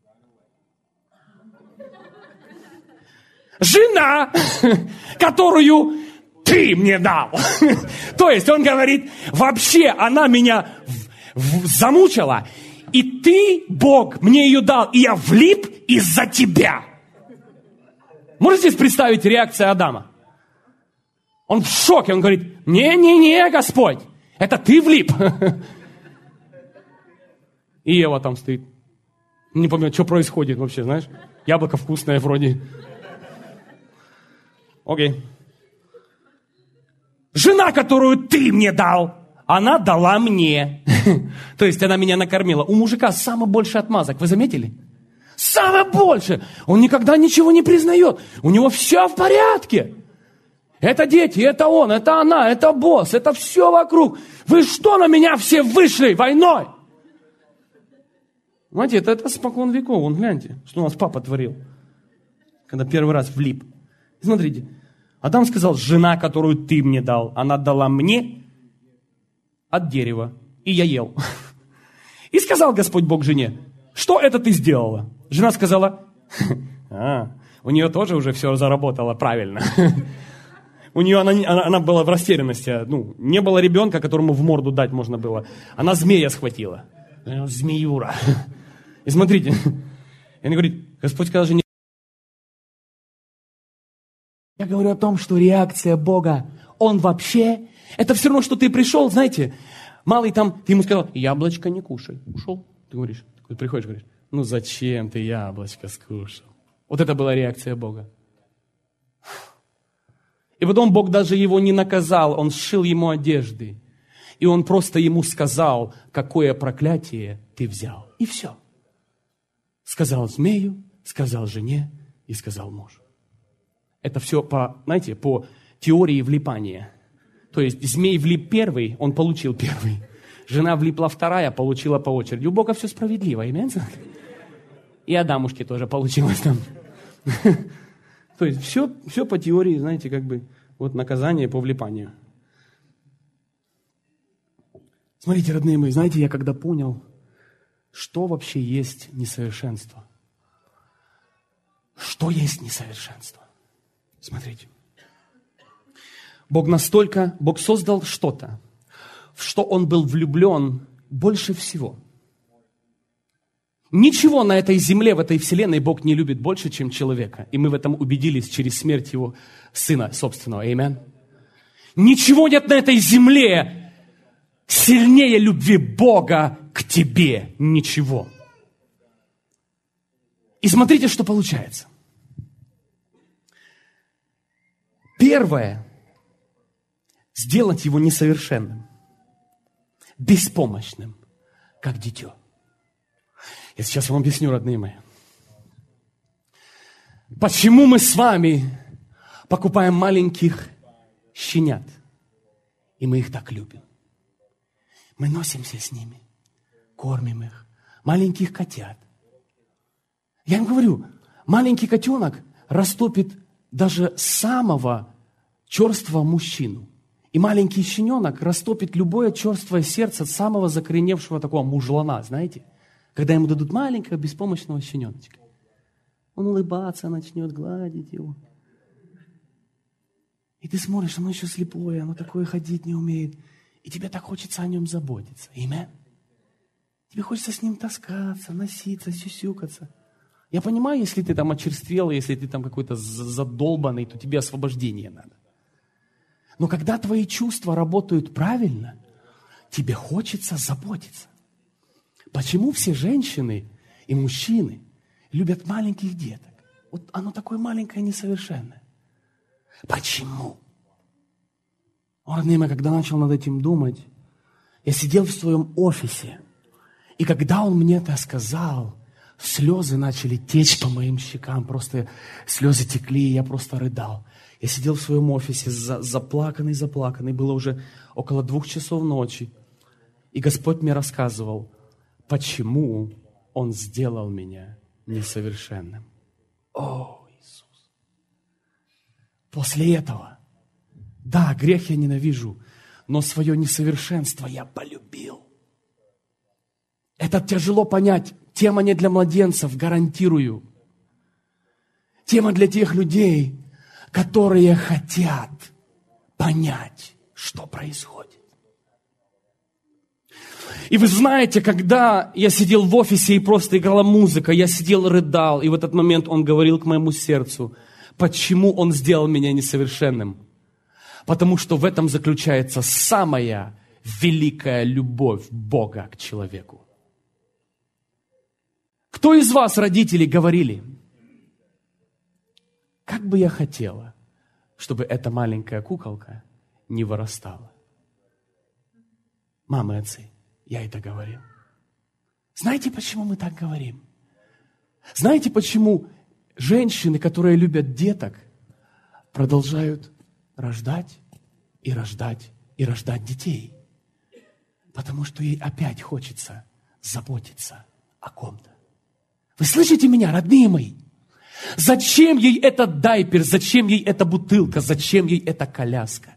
Жена, которую ты мне дал. То есть он говорит, вообще она меня замучила, И ты, Бог, мне ее дал, и я влип из-за тебя. Можете себе представить реакцию Адама? Он в шоке, он говорит, не-не-не, Господь, это ты влип. И Ева там стоит. Не помню, что происходит вообще, знаешь? Яблоко вкусное вроде. Окей. Жена, которую ты мне дал, она дала мне. То есть она меня накормила. У мужика самый большой отмазок, вы заметили? Самое больше. Он никогда ничего не признает. У него все в порядке. Это дети, это он, это она, это босс, это все вокруг. Вы что на меня все вышли войной? Знаете, это, это спокон веков. Вон, гляньте, что у нас папа творил, когда первый раз влип. Смотрите, Адам сказал, жена, которую ты мне дал, она дала мне от дерева, и я ел. И сказал Господь Бог жене, что это ты сделала? Жена сказала, а, у нее тоже уже все заработало правильно. У нее она, она, она была в растерянности. Ну, не было ребенка, которому в морду дать можно было. Она змея схватила. Змеюра. И смотрите. И она говорит, Господь сказал жене. Я говорю о том, что реакция Бога, Он вообще, это все равно, что ты пришел, знаете, малый там, ты ему сказал, яблочко не кушай. Ушел. Ты говоришь, ты приходишь, говоришь, ну зачем ты яблочко скушал? Вот это была реакция Бога. И потом Бог даже его не наказал, Он сшил ему одежды. И Он просто ему сказал, какое проклятие ты взял. И все. Сказал змею, сказал жене и сказал мужу. Это все по, знаете, по теории влипания. То есть змей влип первый, он получил первый. Жена влипла вторая, получила по очереди. У Бога все справедливо, аминь? И Адамушке тоже получилось там. То есть все, все по теории, знаете, как бы вот наказание по влипанию. Смотрите, родные мои, знаете, я когда понял, что вообще есть несовершенство. Что есть несовершенство? Смотрите. Бог настолько, Бог создал что-то, в что Он был влюблен больше всего. Ничего на этой земле, в этой вселенной Бог не любит больше, чем человека. И мы в этом убедились через смерть Его Сына собственного. Аминь. Ничего нет на этой земле сильнее любви Бога к тебе. Ничего. И смотрите, что получается. Первое. Сделать его несовершенным. Беспомощным, как дитё. Я сейчас вам объясню, родные мои. Почему мы с вами покупаем маленьких щенят, и мы их так любим? Мы носимся с ними, кормим их, маленьких котят. Я вам говорю, маленький котенок растопит даже самого черствого мужчину. И маленький щененок растопит любое черствое сердце самого закореневшего такого мужлана, знаете? Когда ему дадут маленького беспомощного щененочка. Он улыбаться начнет, гладить его. И ты смотришь, оно еще слепое, оно такое ходить не умеет. И тебе так хочется о нем заботиться. Аминь. Тебе хочется с ним таскаться, носиться, сюсюкаться. Я понимаю, если ты там очерствел, если ты там какой-то задолбанный, то тебе освобождение надо. Но когда твои чувства работают правильно, тебе хочется заботиться. Почему все женщины и мужчины любят маленьких деток? Вот оно такое маленькое, несовершенное. Почему? Родные мои, когда начал над этим думать, я сидел в своем офисе, и когда он мне это сказал, слезы начали течь по моим щекам, просто слезы текли, и я просто рыдал. Я сидел в своем офисе, за, заплаканный, заплаканный, было уже около двух часов ночи, и Господь мне рассказывал, почему Он сделал меня несовершенным. О, Иисус! После этого, да, грех я ненавижу, но свое несовершенство я полюбил. Это тяжело понять. Тема не для младенцев, гарантирую. Тема для тех людей, которые хотят понять, что происходит. И вы знаете, когда я сидел в офисе и просто играла музыка, я сидел, рыдал, и в этот момент Он говорил к моему сердцу, почему Он сделал меня несовершенным? Потому что в этом заключается самая великая любовь Бога к человеку. Кто из вас, родители, говорили, как бы я хотела, чтобы эта маленькая куколка не вырастала? Мамы, отцы, я это говорил. Знаете, почему мы так говорим? Знаете, почему женщины, которые любят деток, продолжают рождать и рождать и рождать детей? Потому что ей опять хочется заботиться о ком-то. Вы слышите меня, родные мои? Зачем ей этот дайпер, зачем ей эта бутылка, зачем ей эта коляска?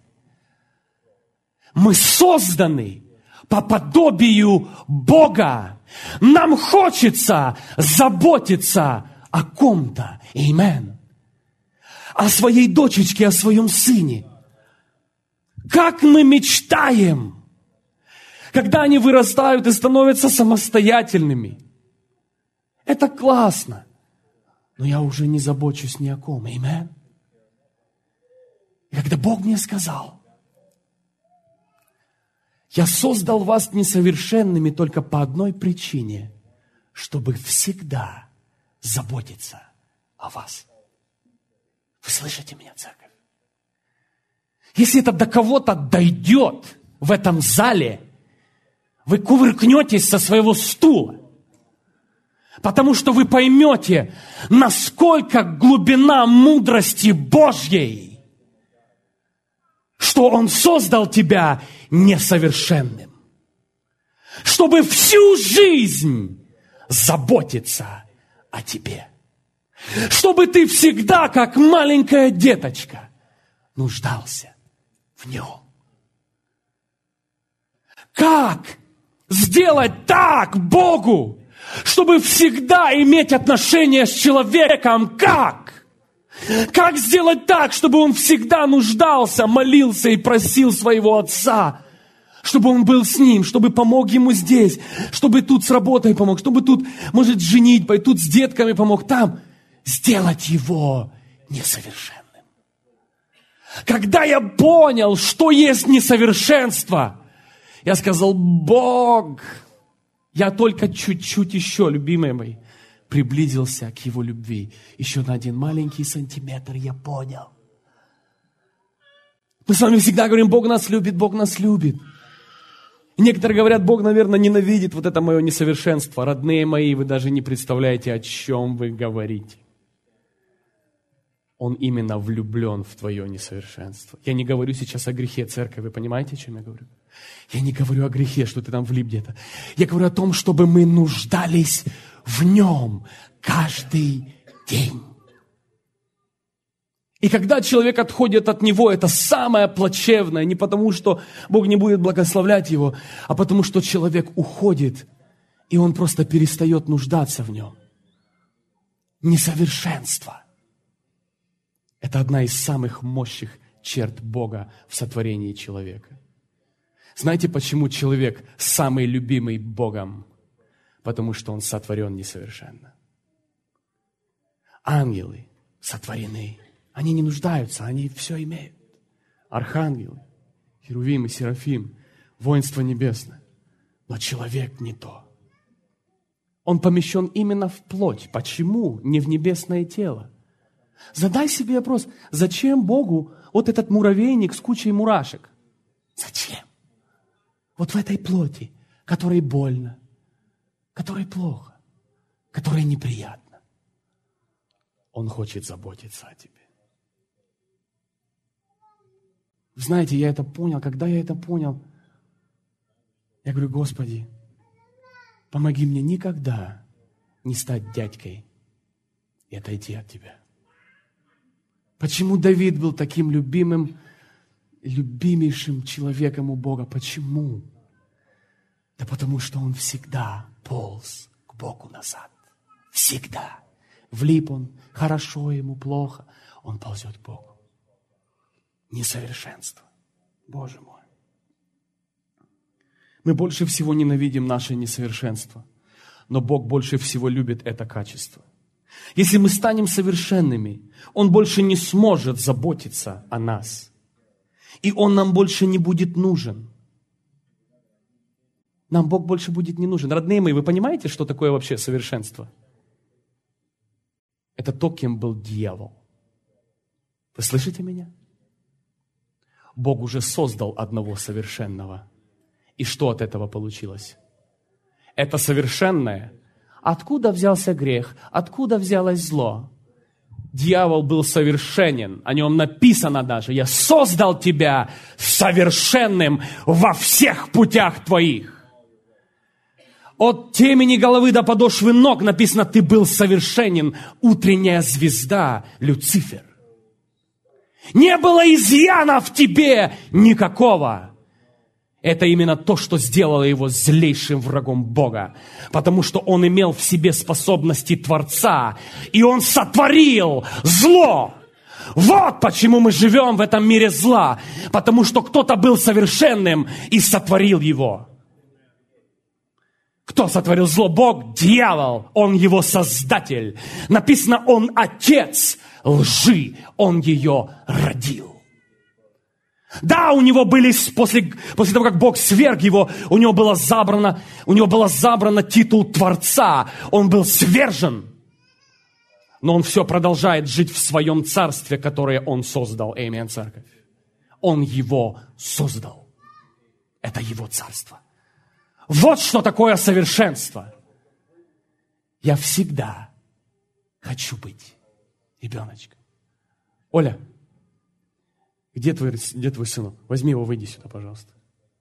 Мы созданы по подобию Бога. Нам хочется заботиться о ком-то. Аминь. О своей дочечке, о своем сыне. Как мы мечтаем, когда они вырастают и становятся самостоятельными. Это классно. Но я уже не забочусь ни о ком. Аминь. И когда Бог мне сказал, я создал вас несовершенными только по одной причине, чтобы всегда заботиться о вас. Вы слышите меня, церковь? Если это до кого-то дойдет в этом зале, вы кувыркнетесь со своего стула. Потому что вы поймете, насколько глубина мудрости Божьей, что Он создал тебя несовершенным, чтобы всю жизнь заботиться о тебе, чтобы ты всегда, как маленькая деточка, нуждался в Нем. Как сделать так Богу, чтобы всегда иметь отношения с человеком? Как? Как сделать так, чтобы он всегда нуждался, молился и просил своего отца, чтобы он был с ним, чтобы помог ему здесь, чтобы тут с работой помог, чтобы тут, может, женитьбой, тут с детками помог, там сделать его несовершенным. Когда я понял, что есть несовершенство, я сказал: Бог, я только чуть-чуть еще, любимые мои, приблизился к Его любви. Еще на один маленький сантиметр я понял. Мы с вами всегда говорим: Бог нас любит, Бог нас любит. И некоторые говорят: Бог, наверное, ненавидит вот это мое несовершенство. Родные мои, вы даже не представляете, о чем вы говорите. Он именно влюблен в твое несовершенство. Я не говорю сейчас о грехе, церковь, вы понимаете, о чем я говорю? Я не говорю о грехе, что ты там влип где-то. Я говорю о том, чтобы мы нуждались в Нем каждый день. И когда человек отходит от Него, это самое плачевное, не потому, что Бог не будет благословлять его, а потому, что человек уходит, и он просто перестает нуждаться в Нем. Несовершенство. Это одна из самых мощных черт Бога в сотворении человека. Знаете, почему человек самый любимый Богом? Потому что он сотворен несовершенно. Ангелы сотворены. Они не нуждаются, они все имеют. Архангелы, Херувим и Серафим, воинство небесное. Но человек не то. Он помещен именно в плоть. Почему не в небесное тело? Задай себе вопрос, зачем Богу вот этот муравейник с кучей мурашек? Зачем? Вот в этой плоти, которой больно, которой плохо, которой неприятно. Он хочет заботиться о тебе. Знаете, я это понял. Когда я это понял, я говорю: Господи, помоги мне никогда не стать дядькой и отойти от Тебя. Почему Давид был таким любимым, любимейшим человеком у Бога? Почему? Да потому что он всегда полз к Богу назад. Всегда. Влип он, хорошо ему, плохо, он ползет к Богу. Несовершенство. Боже мой. Мы больше всего ненавидим наше несовершенство, но Бог больше всего любит это качество. Если мы станем совершенными, Он больше не сможет заботиться о нас. И Он нам больше не будет нужен. Нам Бог больше будет не нужен. Родные мои, вы понимаете, что такое вообще совершенство? Это то, кем был дьявол. Вы слышите меня? Бог уже создал одного совершенного. И что от этого получилось? Это совершенное. Откуда взялся грех? Откуда взялось зло? Дьявол был совершенен. О нем написано даже. Я создал тебя совершенным во всех путях твоих. От темени головы до подошвы ног написано, ты был совершенен. Утренняя звезда, Люцифер. Не было изъяна в тебе никакого. Это именно то, что сделало его злейшим врагом Бога. Потому что он имел в себе способности Творца. И он сотворил зло. Вот почему мы живем в этом мире зла. Потому что кто-то был совершенным и сотворил его. Кто сотворил зло? Бог, дьявол. Он его создатель. Написано, он отец лжи. Он ее родил. Да, у него были, после, после того, как Бог сверг его, у него было забрано, у него было забрано титул Творца. Он был свержен. Но он все продолжает жить в своем царстве, которое он создал. Аминь, церковь. Он его создал. Это его царство. Вот что такое совершенство. Я всегда хочу быть ребеночком. Оля, где твой, где твой сынок? Возьми его, выйди сюда, пожалуйста.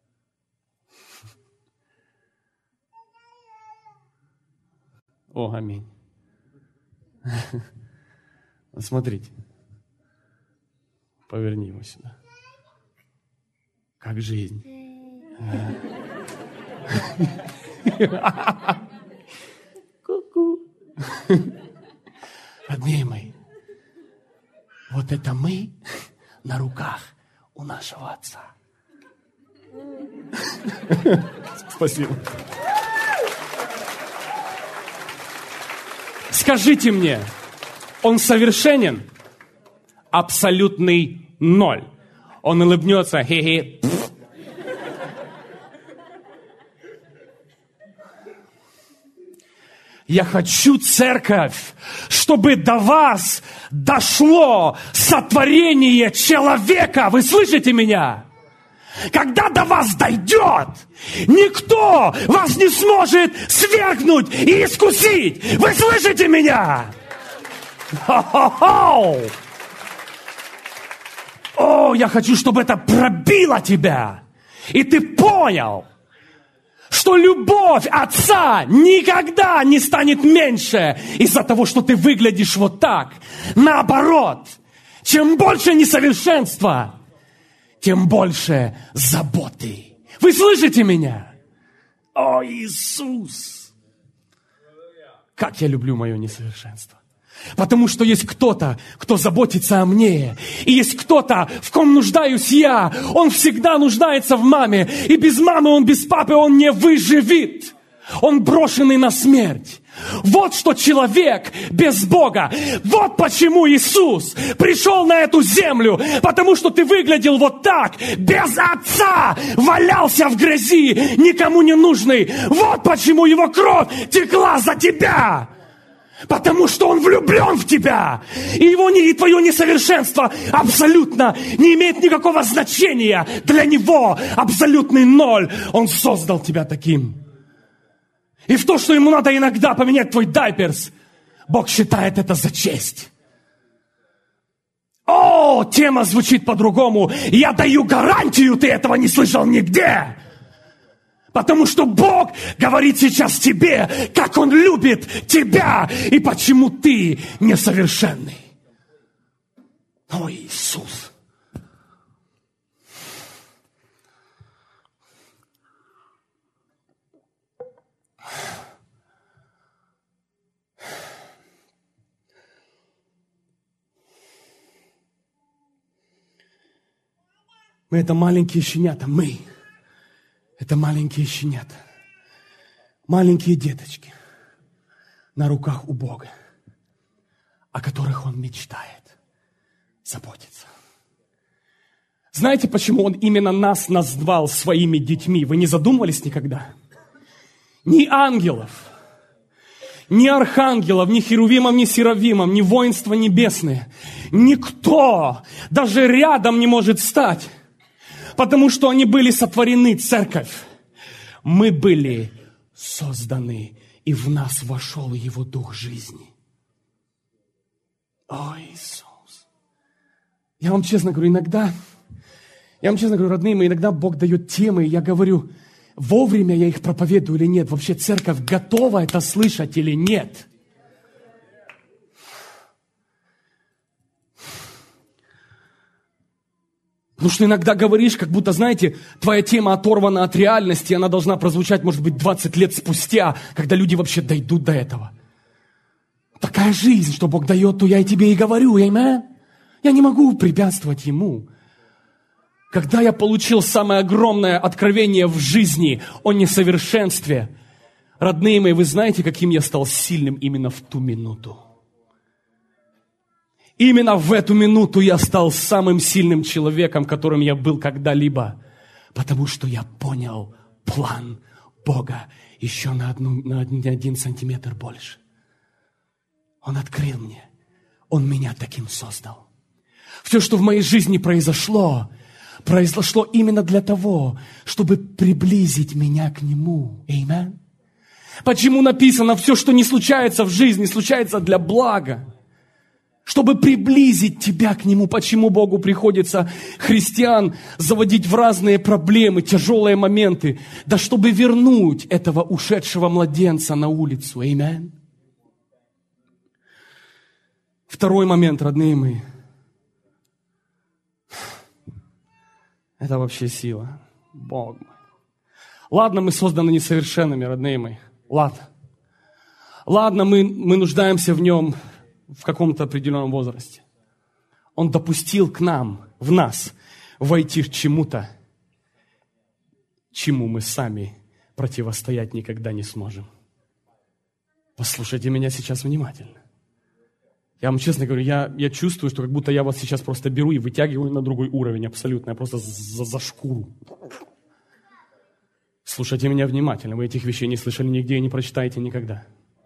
О, аминь. Смотрите. Поверни его сюда. Как жизнь. Ку-ку. Родные мои, вот это мы на руках у нашего Отца. Спасибо. Скажите мне, он совершенен? Абсолютный ноль. Он улыбнется, хе-хе. Я хочу, церковь, чтобы до вас дошло сотворение человека. Вы слышите меня? Когда до вас дойдет, никто вас не сможет свергнуть и искусить. Вы слышите меня? Хо-хо-хо! О, я хочу, чтобы это пробило тебя. И ты понял, что любовь Отца никогда не станет меньше из-за того, что ты выглядишь вот так. Наоборот, чем больше несовершенства, тем больше заботы. Вы слышите меня? О, Иисус! Как я люблю мое несовершенство. Потому что есть кто-то, кто заботится о мне. И есть кто-то, в ком нуждаюсь я. Он всегда нуждается в маме. И без мамы, он без папы, он не выживет. Он брошенный на смерть. Вот что человек без Бога. Вот почему Иисус пришел на эту землю. Потому что ты выглядел вот так. Без Отца. Валялся в грязи. Никому не нужный. Вот почему его кровь текла за тебя. Потому что он влюблен в тебя. И его и твое несовершенство абсолютно не имеет никакого значения. Для него абсолютный ноль. Он создал тебя таким. И в то, что ему надо иногда поменять твой дайперс, Бог считает это за честь. О, тема звучит по-другому. Я даю гарантию, ты этого не слышал нигде. Потому что Бог говорит сейчас тебе, как Он любит тебя, и почему ты несовершенный. О, Иисус! Мы это маленькие щенята, мы. Это маленькие щенята, маленькие деточки на руках у Бога, о которых Он мечтает заботиться. Знаете, почему Он именно нас назвал своими детьми? Вы не задумывались никогда? Ни ангелов, ни архангелов, ни херувимов, ни серафимов, ни воинства небесные. Никто даже рядом не может стать, потому что они были сотворены, церковь. Мы были созданы, и в нас вошел Его Дух жизни. О, Иисус! Я вам честно говорю, иногда, я вам честно говорю, родные мои, иногда Бог дает темы, и я говорю, вовремя я их проповедую или нет? Вообще церковь готова это слышать или нет? Потому что иногда говоришь, как будто, знаете, твоя тема оторвана от реальности, она должна прозвучать, может быть, двадцать лет спустя, когда люди вообще дойдут до этого. Такая жизнь, что Бог дает, то я и тебе и говорю, аминь. Я не могу препятствовать Ему. Когда я получил самое огромное откровение в жизни о несовершенстве, родные мои, вы знаете, каким я стал сильным именно в ту минуту? Именно в эту минуту я стал самым сильным человеком, которым я был когда-либо, потому что я понял план Бога еще на, одну, на один сантиметр больше. Он открыл мне, Он меня таким создал. Все, что в моей жизни произошло, произошло именно для того, чтобы приблизить меня к Нему. Аминь. Почему написано, все, что не случается в жизни, случается для блага? Чтобы приблизить тебя к Нему. Почему Богу приходится христиан заводить в разные проблемы, тяжелые моменты? Да чтобы вернуть этого ушедшего младенца на улицу. Аминь. Второй момент, родные мои. Это вообще сила. Бог мой. Ладно, мы созданы несовершенными, родные мои. Ладно. Ладно, мы, мы нуждаемся в Нем в каком-то определенном возрасте. Он допустил к нам, в нас, войти к чему-то, чему мы сами противостоять никогда не сможем. Послушайте меня сейчас внимательно. Я вам честно говорю, я, я чувствую, что как будто я вас сейчас просто беру и вытягиваю на другой уровень абсолютно. Я просто за, за шкуру. Слушайте меня внимательно. Вы этих вещей не слышали нигде и не прочитаете никогда.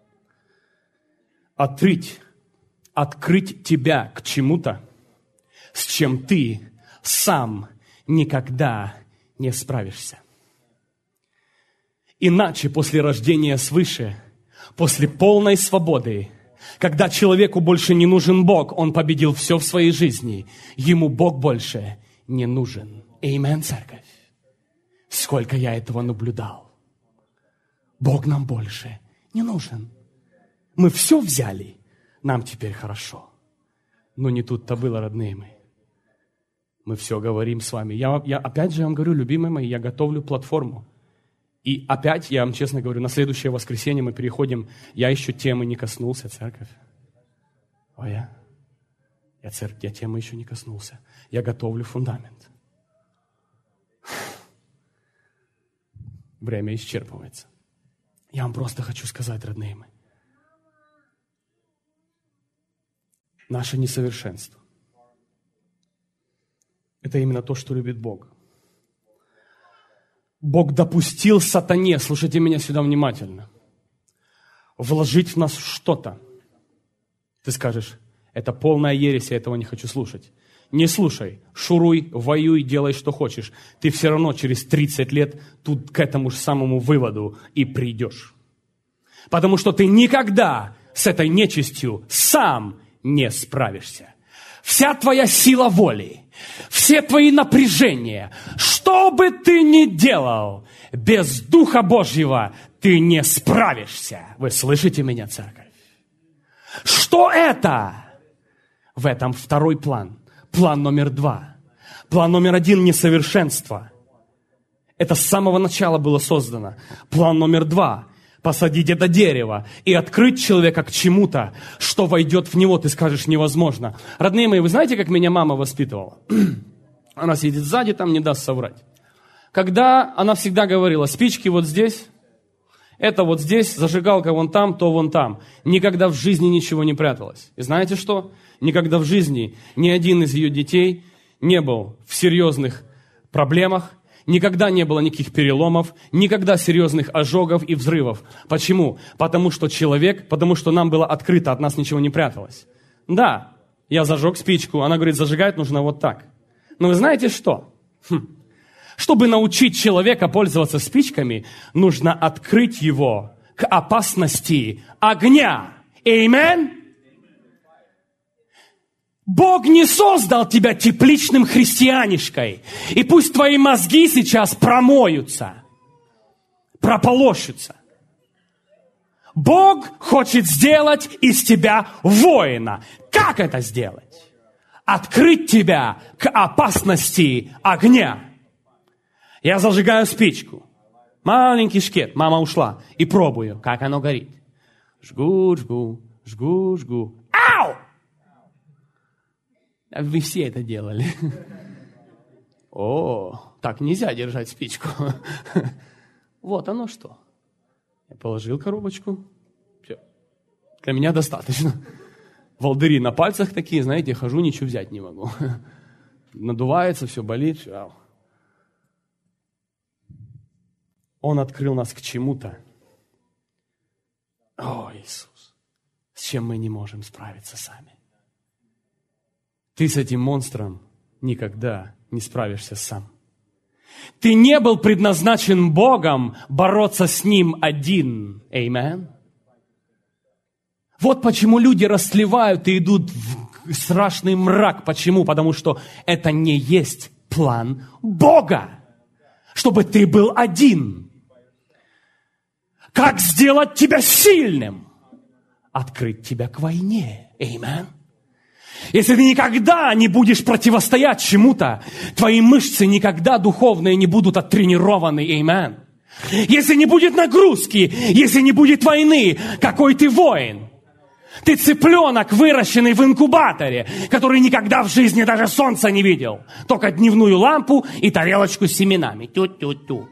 Открыть, открыть тебя к чему-то, с чем ты сам никогда не справишься. Иначе после рождения свыше, после полной свободы, когда человеку больше не нужен Бог, он победил все в своей жизни, ему Бог больше не нужен. Аминь, церковь. Сколько я этого наблюдал. Бог нам больше не нужен. Мы все взяли, нам теперь хорошо. Но не тут-то было, родные мои. Мы все говорим с вами. Я, я опять же вам говорю, любимые мои, я готовлю платформу. И опять, я вам честно говорю, на следующее воскресенье мы переходим. Я еще темы не коснулся, церковь. О, я? Я, церковь, я темы еще не коснулся. Я готовлю фундамент. Время исчерпывается. Я вам просто хочу сказать, родные мои. Наше несовершенство. Это именно то, что любит Бог. Бог допустил сатане, слушайте меня сюда внимательно, вложить в нас что-то. Ты скажешь, это полная ересь, я этого не хочу слушать. Не слушай, шуруй, воюй, делай, что хочешь. Ты все равно через тридцать лет тут к этому же самому выводу и придешь. Потому что ты никогда с этой нечистью сам не справишься. Вся твоя сила воли, все твои напряжения, что бы ты ни делал, без Духа Божьего ты не справишься. Вы слышите меня, церковь? Что это? В этом второй план. План номер два. План номер один – несовершенство. Это с самого начала было создано. План номер два – посадить это дерево и открыть человека к чему-то, что войдет в него. Ты скажешь, невозможно. Родные мои, вы знаете, как меня мама воспитывала? Она сидит сзади, там не даст соврать. Когда она всегда говорила, спички вот здесь, это вот здесь, зажигалка вон там, то вон там. Никогда в жизни ничего не пряталось. И знаете что? Никогда в жизни ни один из ее детей не был в серьезных проблемах, никогда не было никаких переломов, никогда серьезных ожогов и взрывов. Почему? Потому что человек, потому что нам было открыто, от нас ничего не пряталось. Да, я зажег спичку, она говорит, зажигать нужно вот так. Но вы знаете что? Хм. Чтобы научить человека пользоваться спичками, нужно открыть его к опасности огня. Аминь. Бог не создал тебя тепличным христианишкой. И пусть твои мозги сейчас промоются, прополощутся. Бог хочет сделать из тебя воина. Как это сделать? Открыть тебя к опасности огня. Я зажигаю спичку. Маленький шкет. Мама ушла. И пробую, как оно горит. Жгу, жгу, жгу, жгу. Ау! Вы все это делали. О, так нельзя держать спичку. Вот оно что. Я положил коробочку. Все. Для меня достаточно. Волдыри на пальцах такие, знаете, хожу, ничего взять не могу. Надувается, все болит. Все. Он открыл нас к чему-то. О, Иисус, с чем мы не можем справиться сами. Ты с этим монстром никогда не справишься сам. Ты не был предназначен Богом бороться с ним один. Аминь. Вот почему люди расслевают и идут в страшный мрак. Почему? Потому что это не есть план Бога, чтобы ты был один. Как сделать тебя сильным? Открыть тебя к войне. Аминь. Если ты никогда не будешь противостоять чему-то, твои мышцы никогда духовные не будут оттренированы. Аминь. Если не будет нагрузки, если не будет войны, какой ты воин? Ты цыпленок, выращенный в инкубаторе, который никогда в жизни даже солнца не видел. Только дневную лампу и тарелочку с семенами. Тю-тю-тю.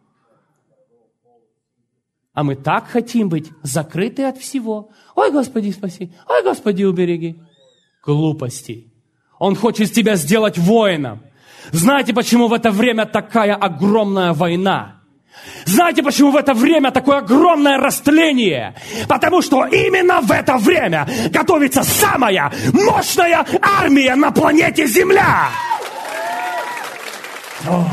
А мы так хотим быть закрыты от всего. Ой, Господи, спаси. Ой, Господи, убереги. Глупости. Он хочет тебя сделать воином. Знаете, почему в это время такая огромная война? Знаете, почему в это время такое огромное растление? Потому что именно в это время готовится самая мощная армия на планете Земля. О.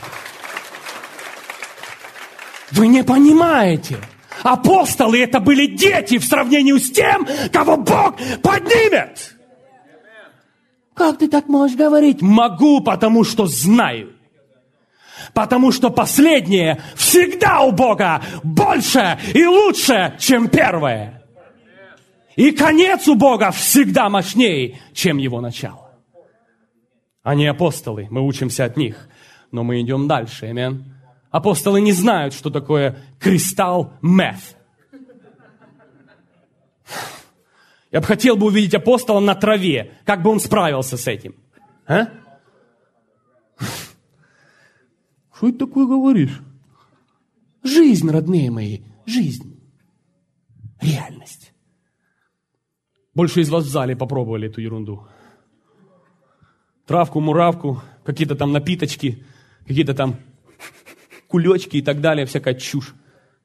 Вы не понимаете. Апостолы это были дети в сравнении с тем, кого Бог поднимет. Как ты так можешь говорить? Могу, потому что знаю. Потому что последнее всегда у Бога больше и лучше, чем первое. И конец у Бога всегда мощнее, чем его начало. Они апостолы, мы учимся от них, но мы идем дальше, аминь. Апостолы не знают, что такое кристалл мeth. Я бы хотел бы увидеть апостола на траве. Как бы он справился с этим? А? Что ты такое говоришь? Жизнь, родные мои, жизнь. Реальность. Больше из вас в зале попробовали эту ерунду. Травку, муравку, какие-то там напиточки, какие-то там кулечки и так далее, всякая чушь.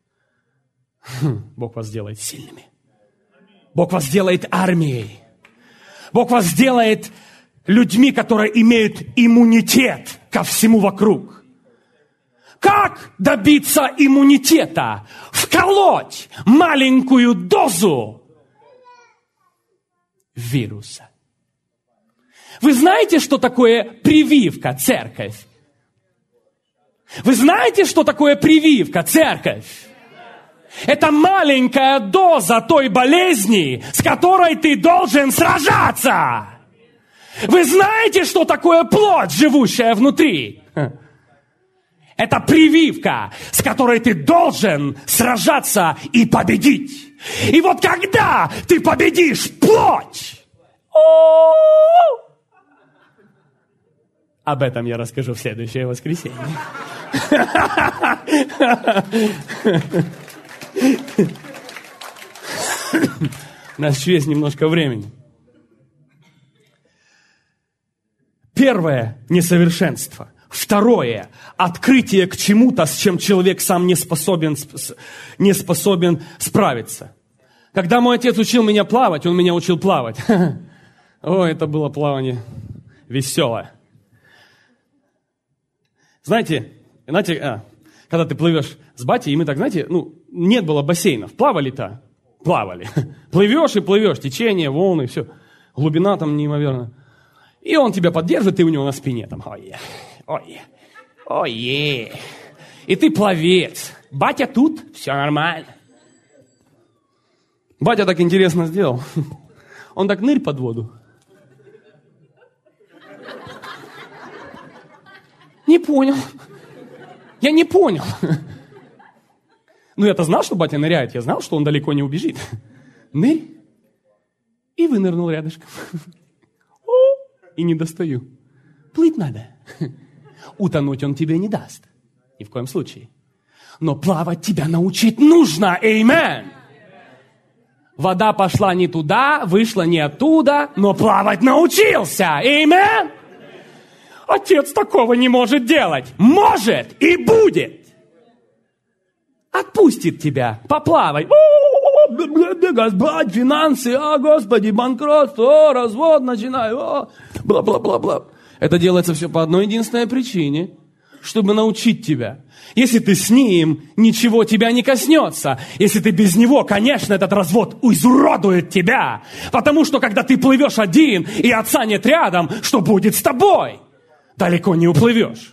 Бог вас сделает сильными. Бог вас сделает армией. Бог вас сделает людьми, которые имеют иммунитет ко всему вокруг. Как добиться иммунитета? Вколоть маленькую дозу вируса. Вы знаете, что такое прививка, церковь? Вы знаете, что такое прививка, церковь? Это маленькая доза той болезни, с которой ты должен сражаться. Вы знаете, что такое плоть, живущая внутри? Это прививка, с которой ты должен сражаться и победить. И вот когда ты победишь плоть, Об этом я расскажу в следующее воскресенье. У нас еще есть немножко времени. Первое – несовершенство. Второе – открытие к чему-то, с чем человек сам не способен, не способен справиться. Когда мой отец учил меня плавать, он меня учил плавать. О, это было плавание веселое. Знаете, знаете а, когда ты плывешь с батей, и мы так, знаете, ну, нет было бассейнов. Плавали-то? Плавали. Плывешь и плывешь, течение, волны, все. Глубина там неимоверная. И он тебя поддержит, ты у него на спине там. Ой, ой, ой. И ты пловец. Батя тут, все нормально. Батя так интересно сделал. Он так нырь под воду. Не понял. Я не понял. Ну, я-то знал, что батя ныряет. Я знал, что он далеко не убежит. Нырь. И вынырнул рядышком. И не достаю. Плыть надо. Утонуть он тебе не даст. Ни в коем случае. Но плавать тебя научить нужно. Аминь. Вода пошла не туда, вышла не оттуда, но плавать научился. Аминь. Отец такого не может делать. Может и будет. Отпустит тебя. Поплавай. Господь, финансы, о, Господи, банкротство, о, развод начинаю, о, бла-бла-бла-бла. Это делается все по одной единственной причине, чтобы научить тебя. Если ты с ним, ничего тебя не коснется. Если ты без него, конечно, этот развод изуродует тебя. Потому что, когда ты плывешь один, и отца нет рядом, что будет с тобой? Далеко не уплывешь.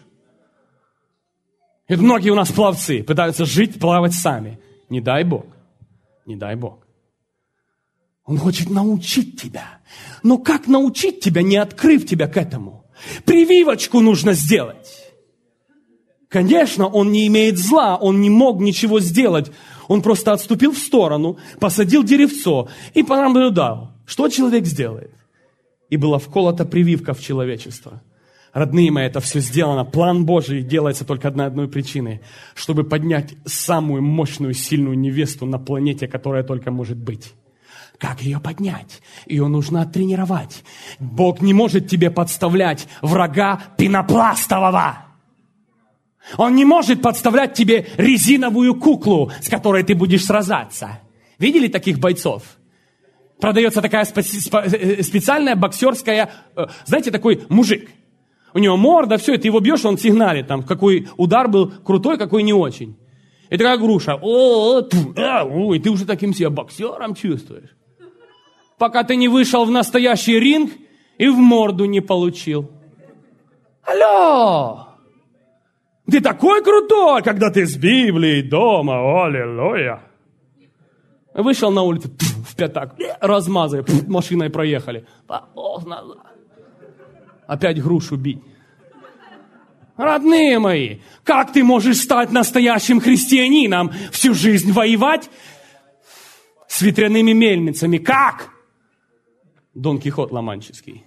И многие у нас пловцы пытаются жить, плавать сами. Не дай Бог. Не дай Бог. Он хочет научить тебя. Но как научить тебя, не открыв тебя к этому? Прививочку нужно сделать. Конечно, он не имеет зла, он не мог ничего сделать. Он просто отступил в сторону, посадил деревцо и понаблюдал, что человек сделает. И была вколота прививка в человечество. Родные мои, это все сделано. План Божий делается только одной одной причиной. Чтобы поднять самую мощную, сильную невесту на планете, которая только может быть. Как ее поднять? Ее нужно оттренировать. Бог не может тебе подставлять врага пенопластового. Он не может подставлять тебе резиновую куклу, с которой ты будешь сражаться. Видели таких бойцов? Продается такая специальная боксерская, знаете, такой мужик. У него морда, все, и ты его бьешь, он сигналит, там, какой удар был крутой, какой не очень. И такая груша. О, тьфу, а, о, и ты уже таким себя боксером чувствуешь. Пока ты не вышел в настоящий ринг и в морду не получил. Алло! Ты такой крутой, когда ты с Библией дома. Аллилуйя! Вышел на улицу, тьфу, в пятак, размазали, тьфу, машиной проехали. Пополз назад. Опять грушу бить. Родные мои, как ты можешь стать настоящим христианином, всю жизнь воевать с ветряными мельницами? Как? Дон Кихот Ла-Манческий.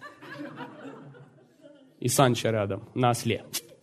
И Санчо рядом, на осле.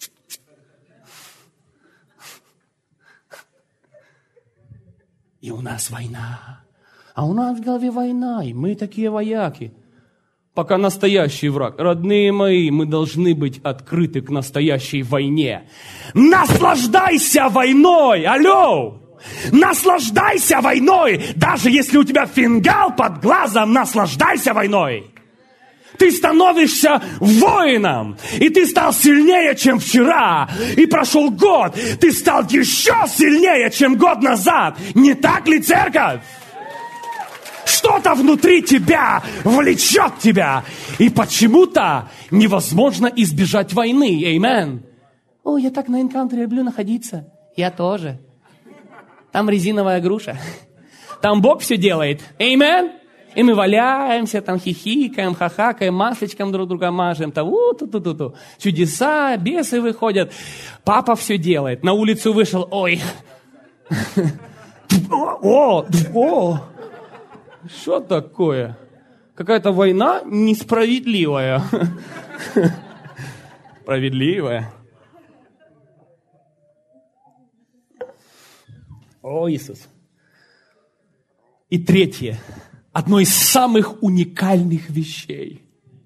И у нас война. А у нас в голове война, и мы такие вояки. Пока настоящий враг. Родные мои, мы должны быть открыты к настоящей войне. Наслаждайся войной! Алло! Наслаждайся войной! Даже если у тебя фингал под глазом, наслаждайся войной! Ты становишься воином, и ты стал сильнее, чем вчера. И прошел год, ты стал еще сильнее, чем год назад. Не так ли, церковь? Что-то внутри тебя влечет тебя. И почему-то невозможно избежать войны. Аминь. О, я так на энкаунтере люблю находиться. Я тоже. Там резиновая груша. Там Бог все делает. Аминь. И мы валяемся, там хихикаем, хахакаем, масличком друг друга мажем. Там, у-ту-ту-ту-ту. Чудеса, бесы выходят. Папа все делает. На улицу вышел. Ой. О, о. Что такое? Какая-то война несправедливая. Справедливая. О, Иисус. И третье. Одно из самых уникальных вещей.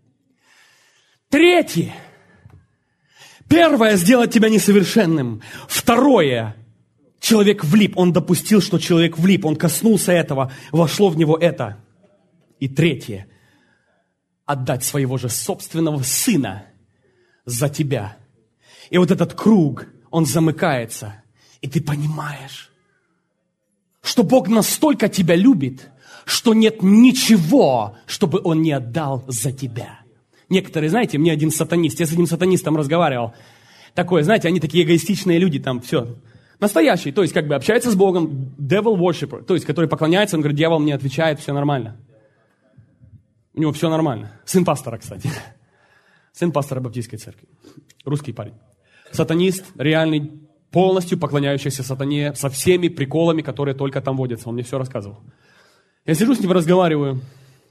Третье. Первое, сделать тебя несовершенным. Второе, человек влип. Он допустил, что человек влип. Он коснулся этого, вошло в него это. И третье, отдать своего же собственного сына за тебя. И вот этот круг, он замыкается. И ты понимаешь, что Бог настолько тебя любит, что нет ничего, чтобы Он не отдал за тебя. Некоторые, знаете, мне один сатанист, я с этим сатанистом разговаривал, такое, знаете, они такие эгоистичные люди, там, все, настоящие, то есть, как бы, общаются с Богом, devil worshipper, то есть, который поклоняется, он говорит, дьявол мне отвечает, все нормально. У него все нормально. Сын пастора, кстати. Сын пастора Баптистской церкви. Русский парень. Сатанист, реальный, полностью поклоняющийся сатане, со всеми приколами, которые только там водятся. Он мне все рассказывал. Я сижу с ним, разговариваю,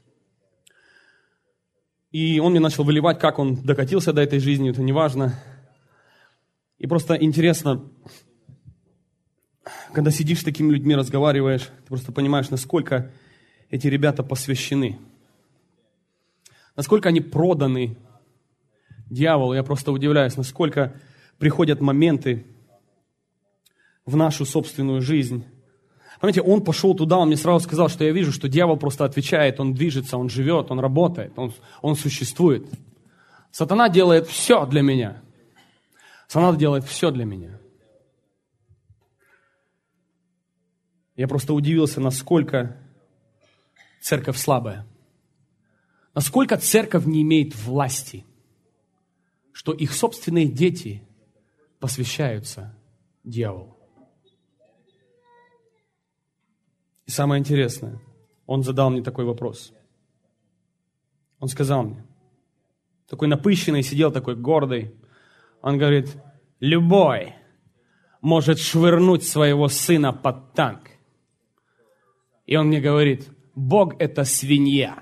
и он мне начал выливать, как он докатился до этой жизни, это неважно. И просто интересно, когда сидишь с такими людьми, разговариваешь, ты просто понимаешь, насколько эти ребята посвящены. Насколько они проданы дьяволу. Я просто удивляюсь, насколько приходят моменты в нашу собственную жизнь. Понимаете, он пошел туда, он мне сразу сказал, что я вижу, что дьявол просто отвечает, он движется, он живет, он работает, он, он существует. Сатана делает все для меня. Сатана делает все для меня. Я просто удивился, насколько церковь слабая. Насколько церковь не имеет власти, что их собственные дети посвящаются дьяволу. И самое интересное, он задал мне такой вопрос. Он сказал мне, такой напыщенный, сидел такой гордый. Он говорит, любой может швырнуть своего сына под танк. И он мне говорит, Бог это свинья.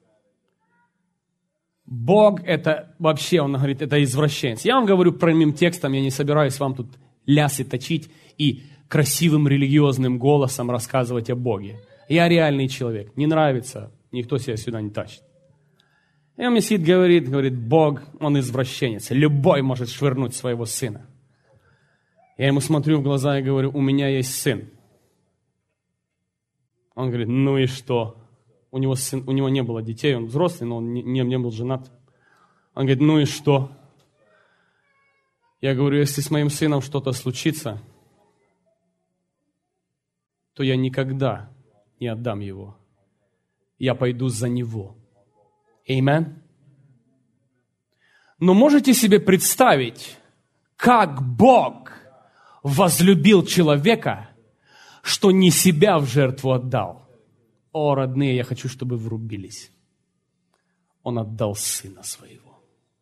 Бог это вообще, он говорит, это извращенец. Я вам говорю прямым текстом, я не собираюсь вам тут лясы точить и красивым религиозным голосом рассказывать о Боге. Я реальный человек. Не нравится, никто себя сюда не тащит. И он мне сидит, говорит, говорит, Бог, он извращенец. Любой может швырнуть своего сына. Я ему смотрю в глаза и говорю, у меня есть сын. Он говорит, ну и что? У него, сын, у него не было детей, он взрослый, но он не, не, не был женат. Он говорит, ну и что? Я говорю, если с моим сыном что-то случится, то я никогда не отдам его. Я пойду за него. Amen? Но можете себе представить, как Бог возлюбил человека, что не себя в жертву отдал? О, родные, я хочу, чтобы вы врубились. Он отдал сына своего.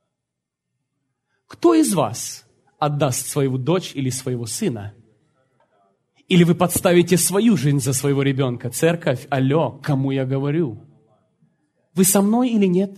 Кто из вас отдаст свою дочь или своего сына? Или вы подставите свою жизнь за своего ребенка? Церковь, алло, кому я говорю? Вы со мной или нет?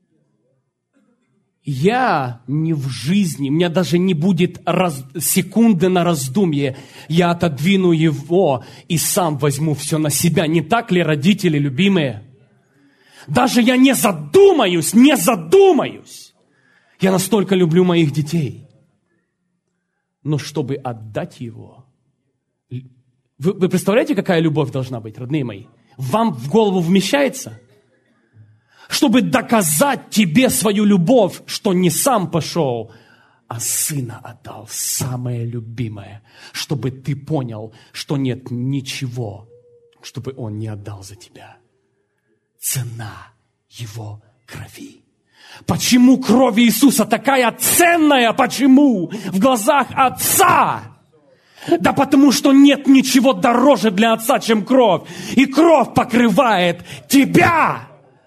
Я не в жизни, у меня даже не будет раз, секунды на раздумье. Я отодвину его и сам возьму все на себя. Не так ли, родители любимые? Даже я не задумаюсь, не задумаюсь. Я настолько люблю моих детей. Но чтобы отдать его... Вы, вы представляете, какая любовь должна быть, родные мои? Вам в голову вмещается? Чтобы доказать тебе свою любовь, что не сам пошел, а сына отдал, самое любимое, чтобы ты понял, что нет ничего, чтобы он не отдал за тебя. Цена его крови. Почему кровь Иисуса такая ценная? Почему? В глазах Отца. Да потому что нет ничего дороже для Отца, чем кровь. И кровь покрывает тебя.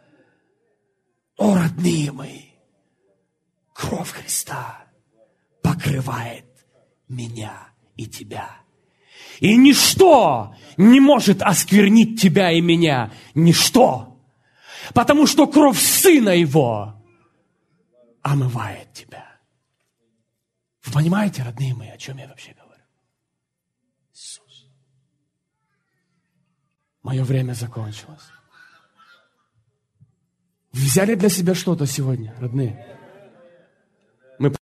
О, родные мои, кровь Христа покрывает меня и тебя. И ничто не может осквернить тебя и меня. Ничто. Потому что кровь Сына Его омывает тебя. Вы понимаете, родные мои, о чем я вообще говорю? Иисус. Мое время закончилось. Вы взяли для себя что-то сегодня, родные?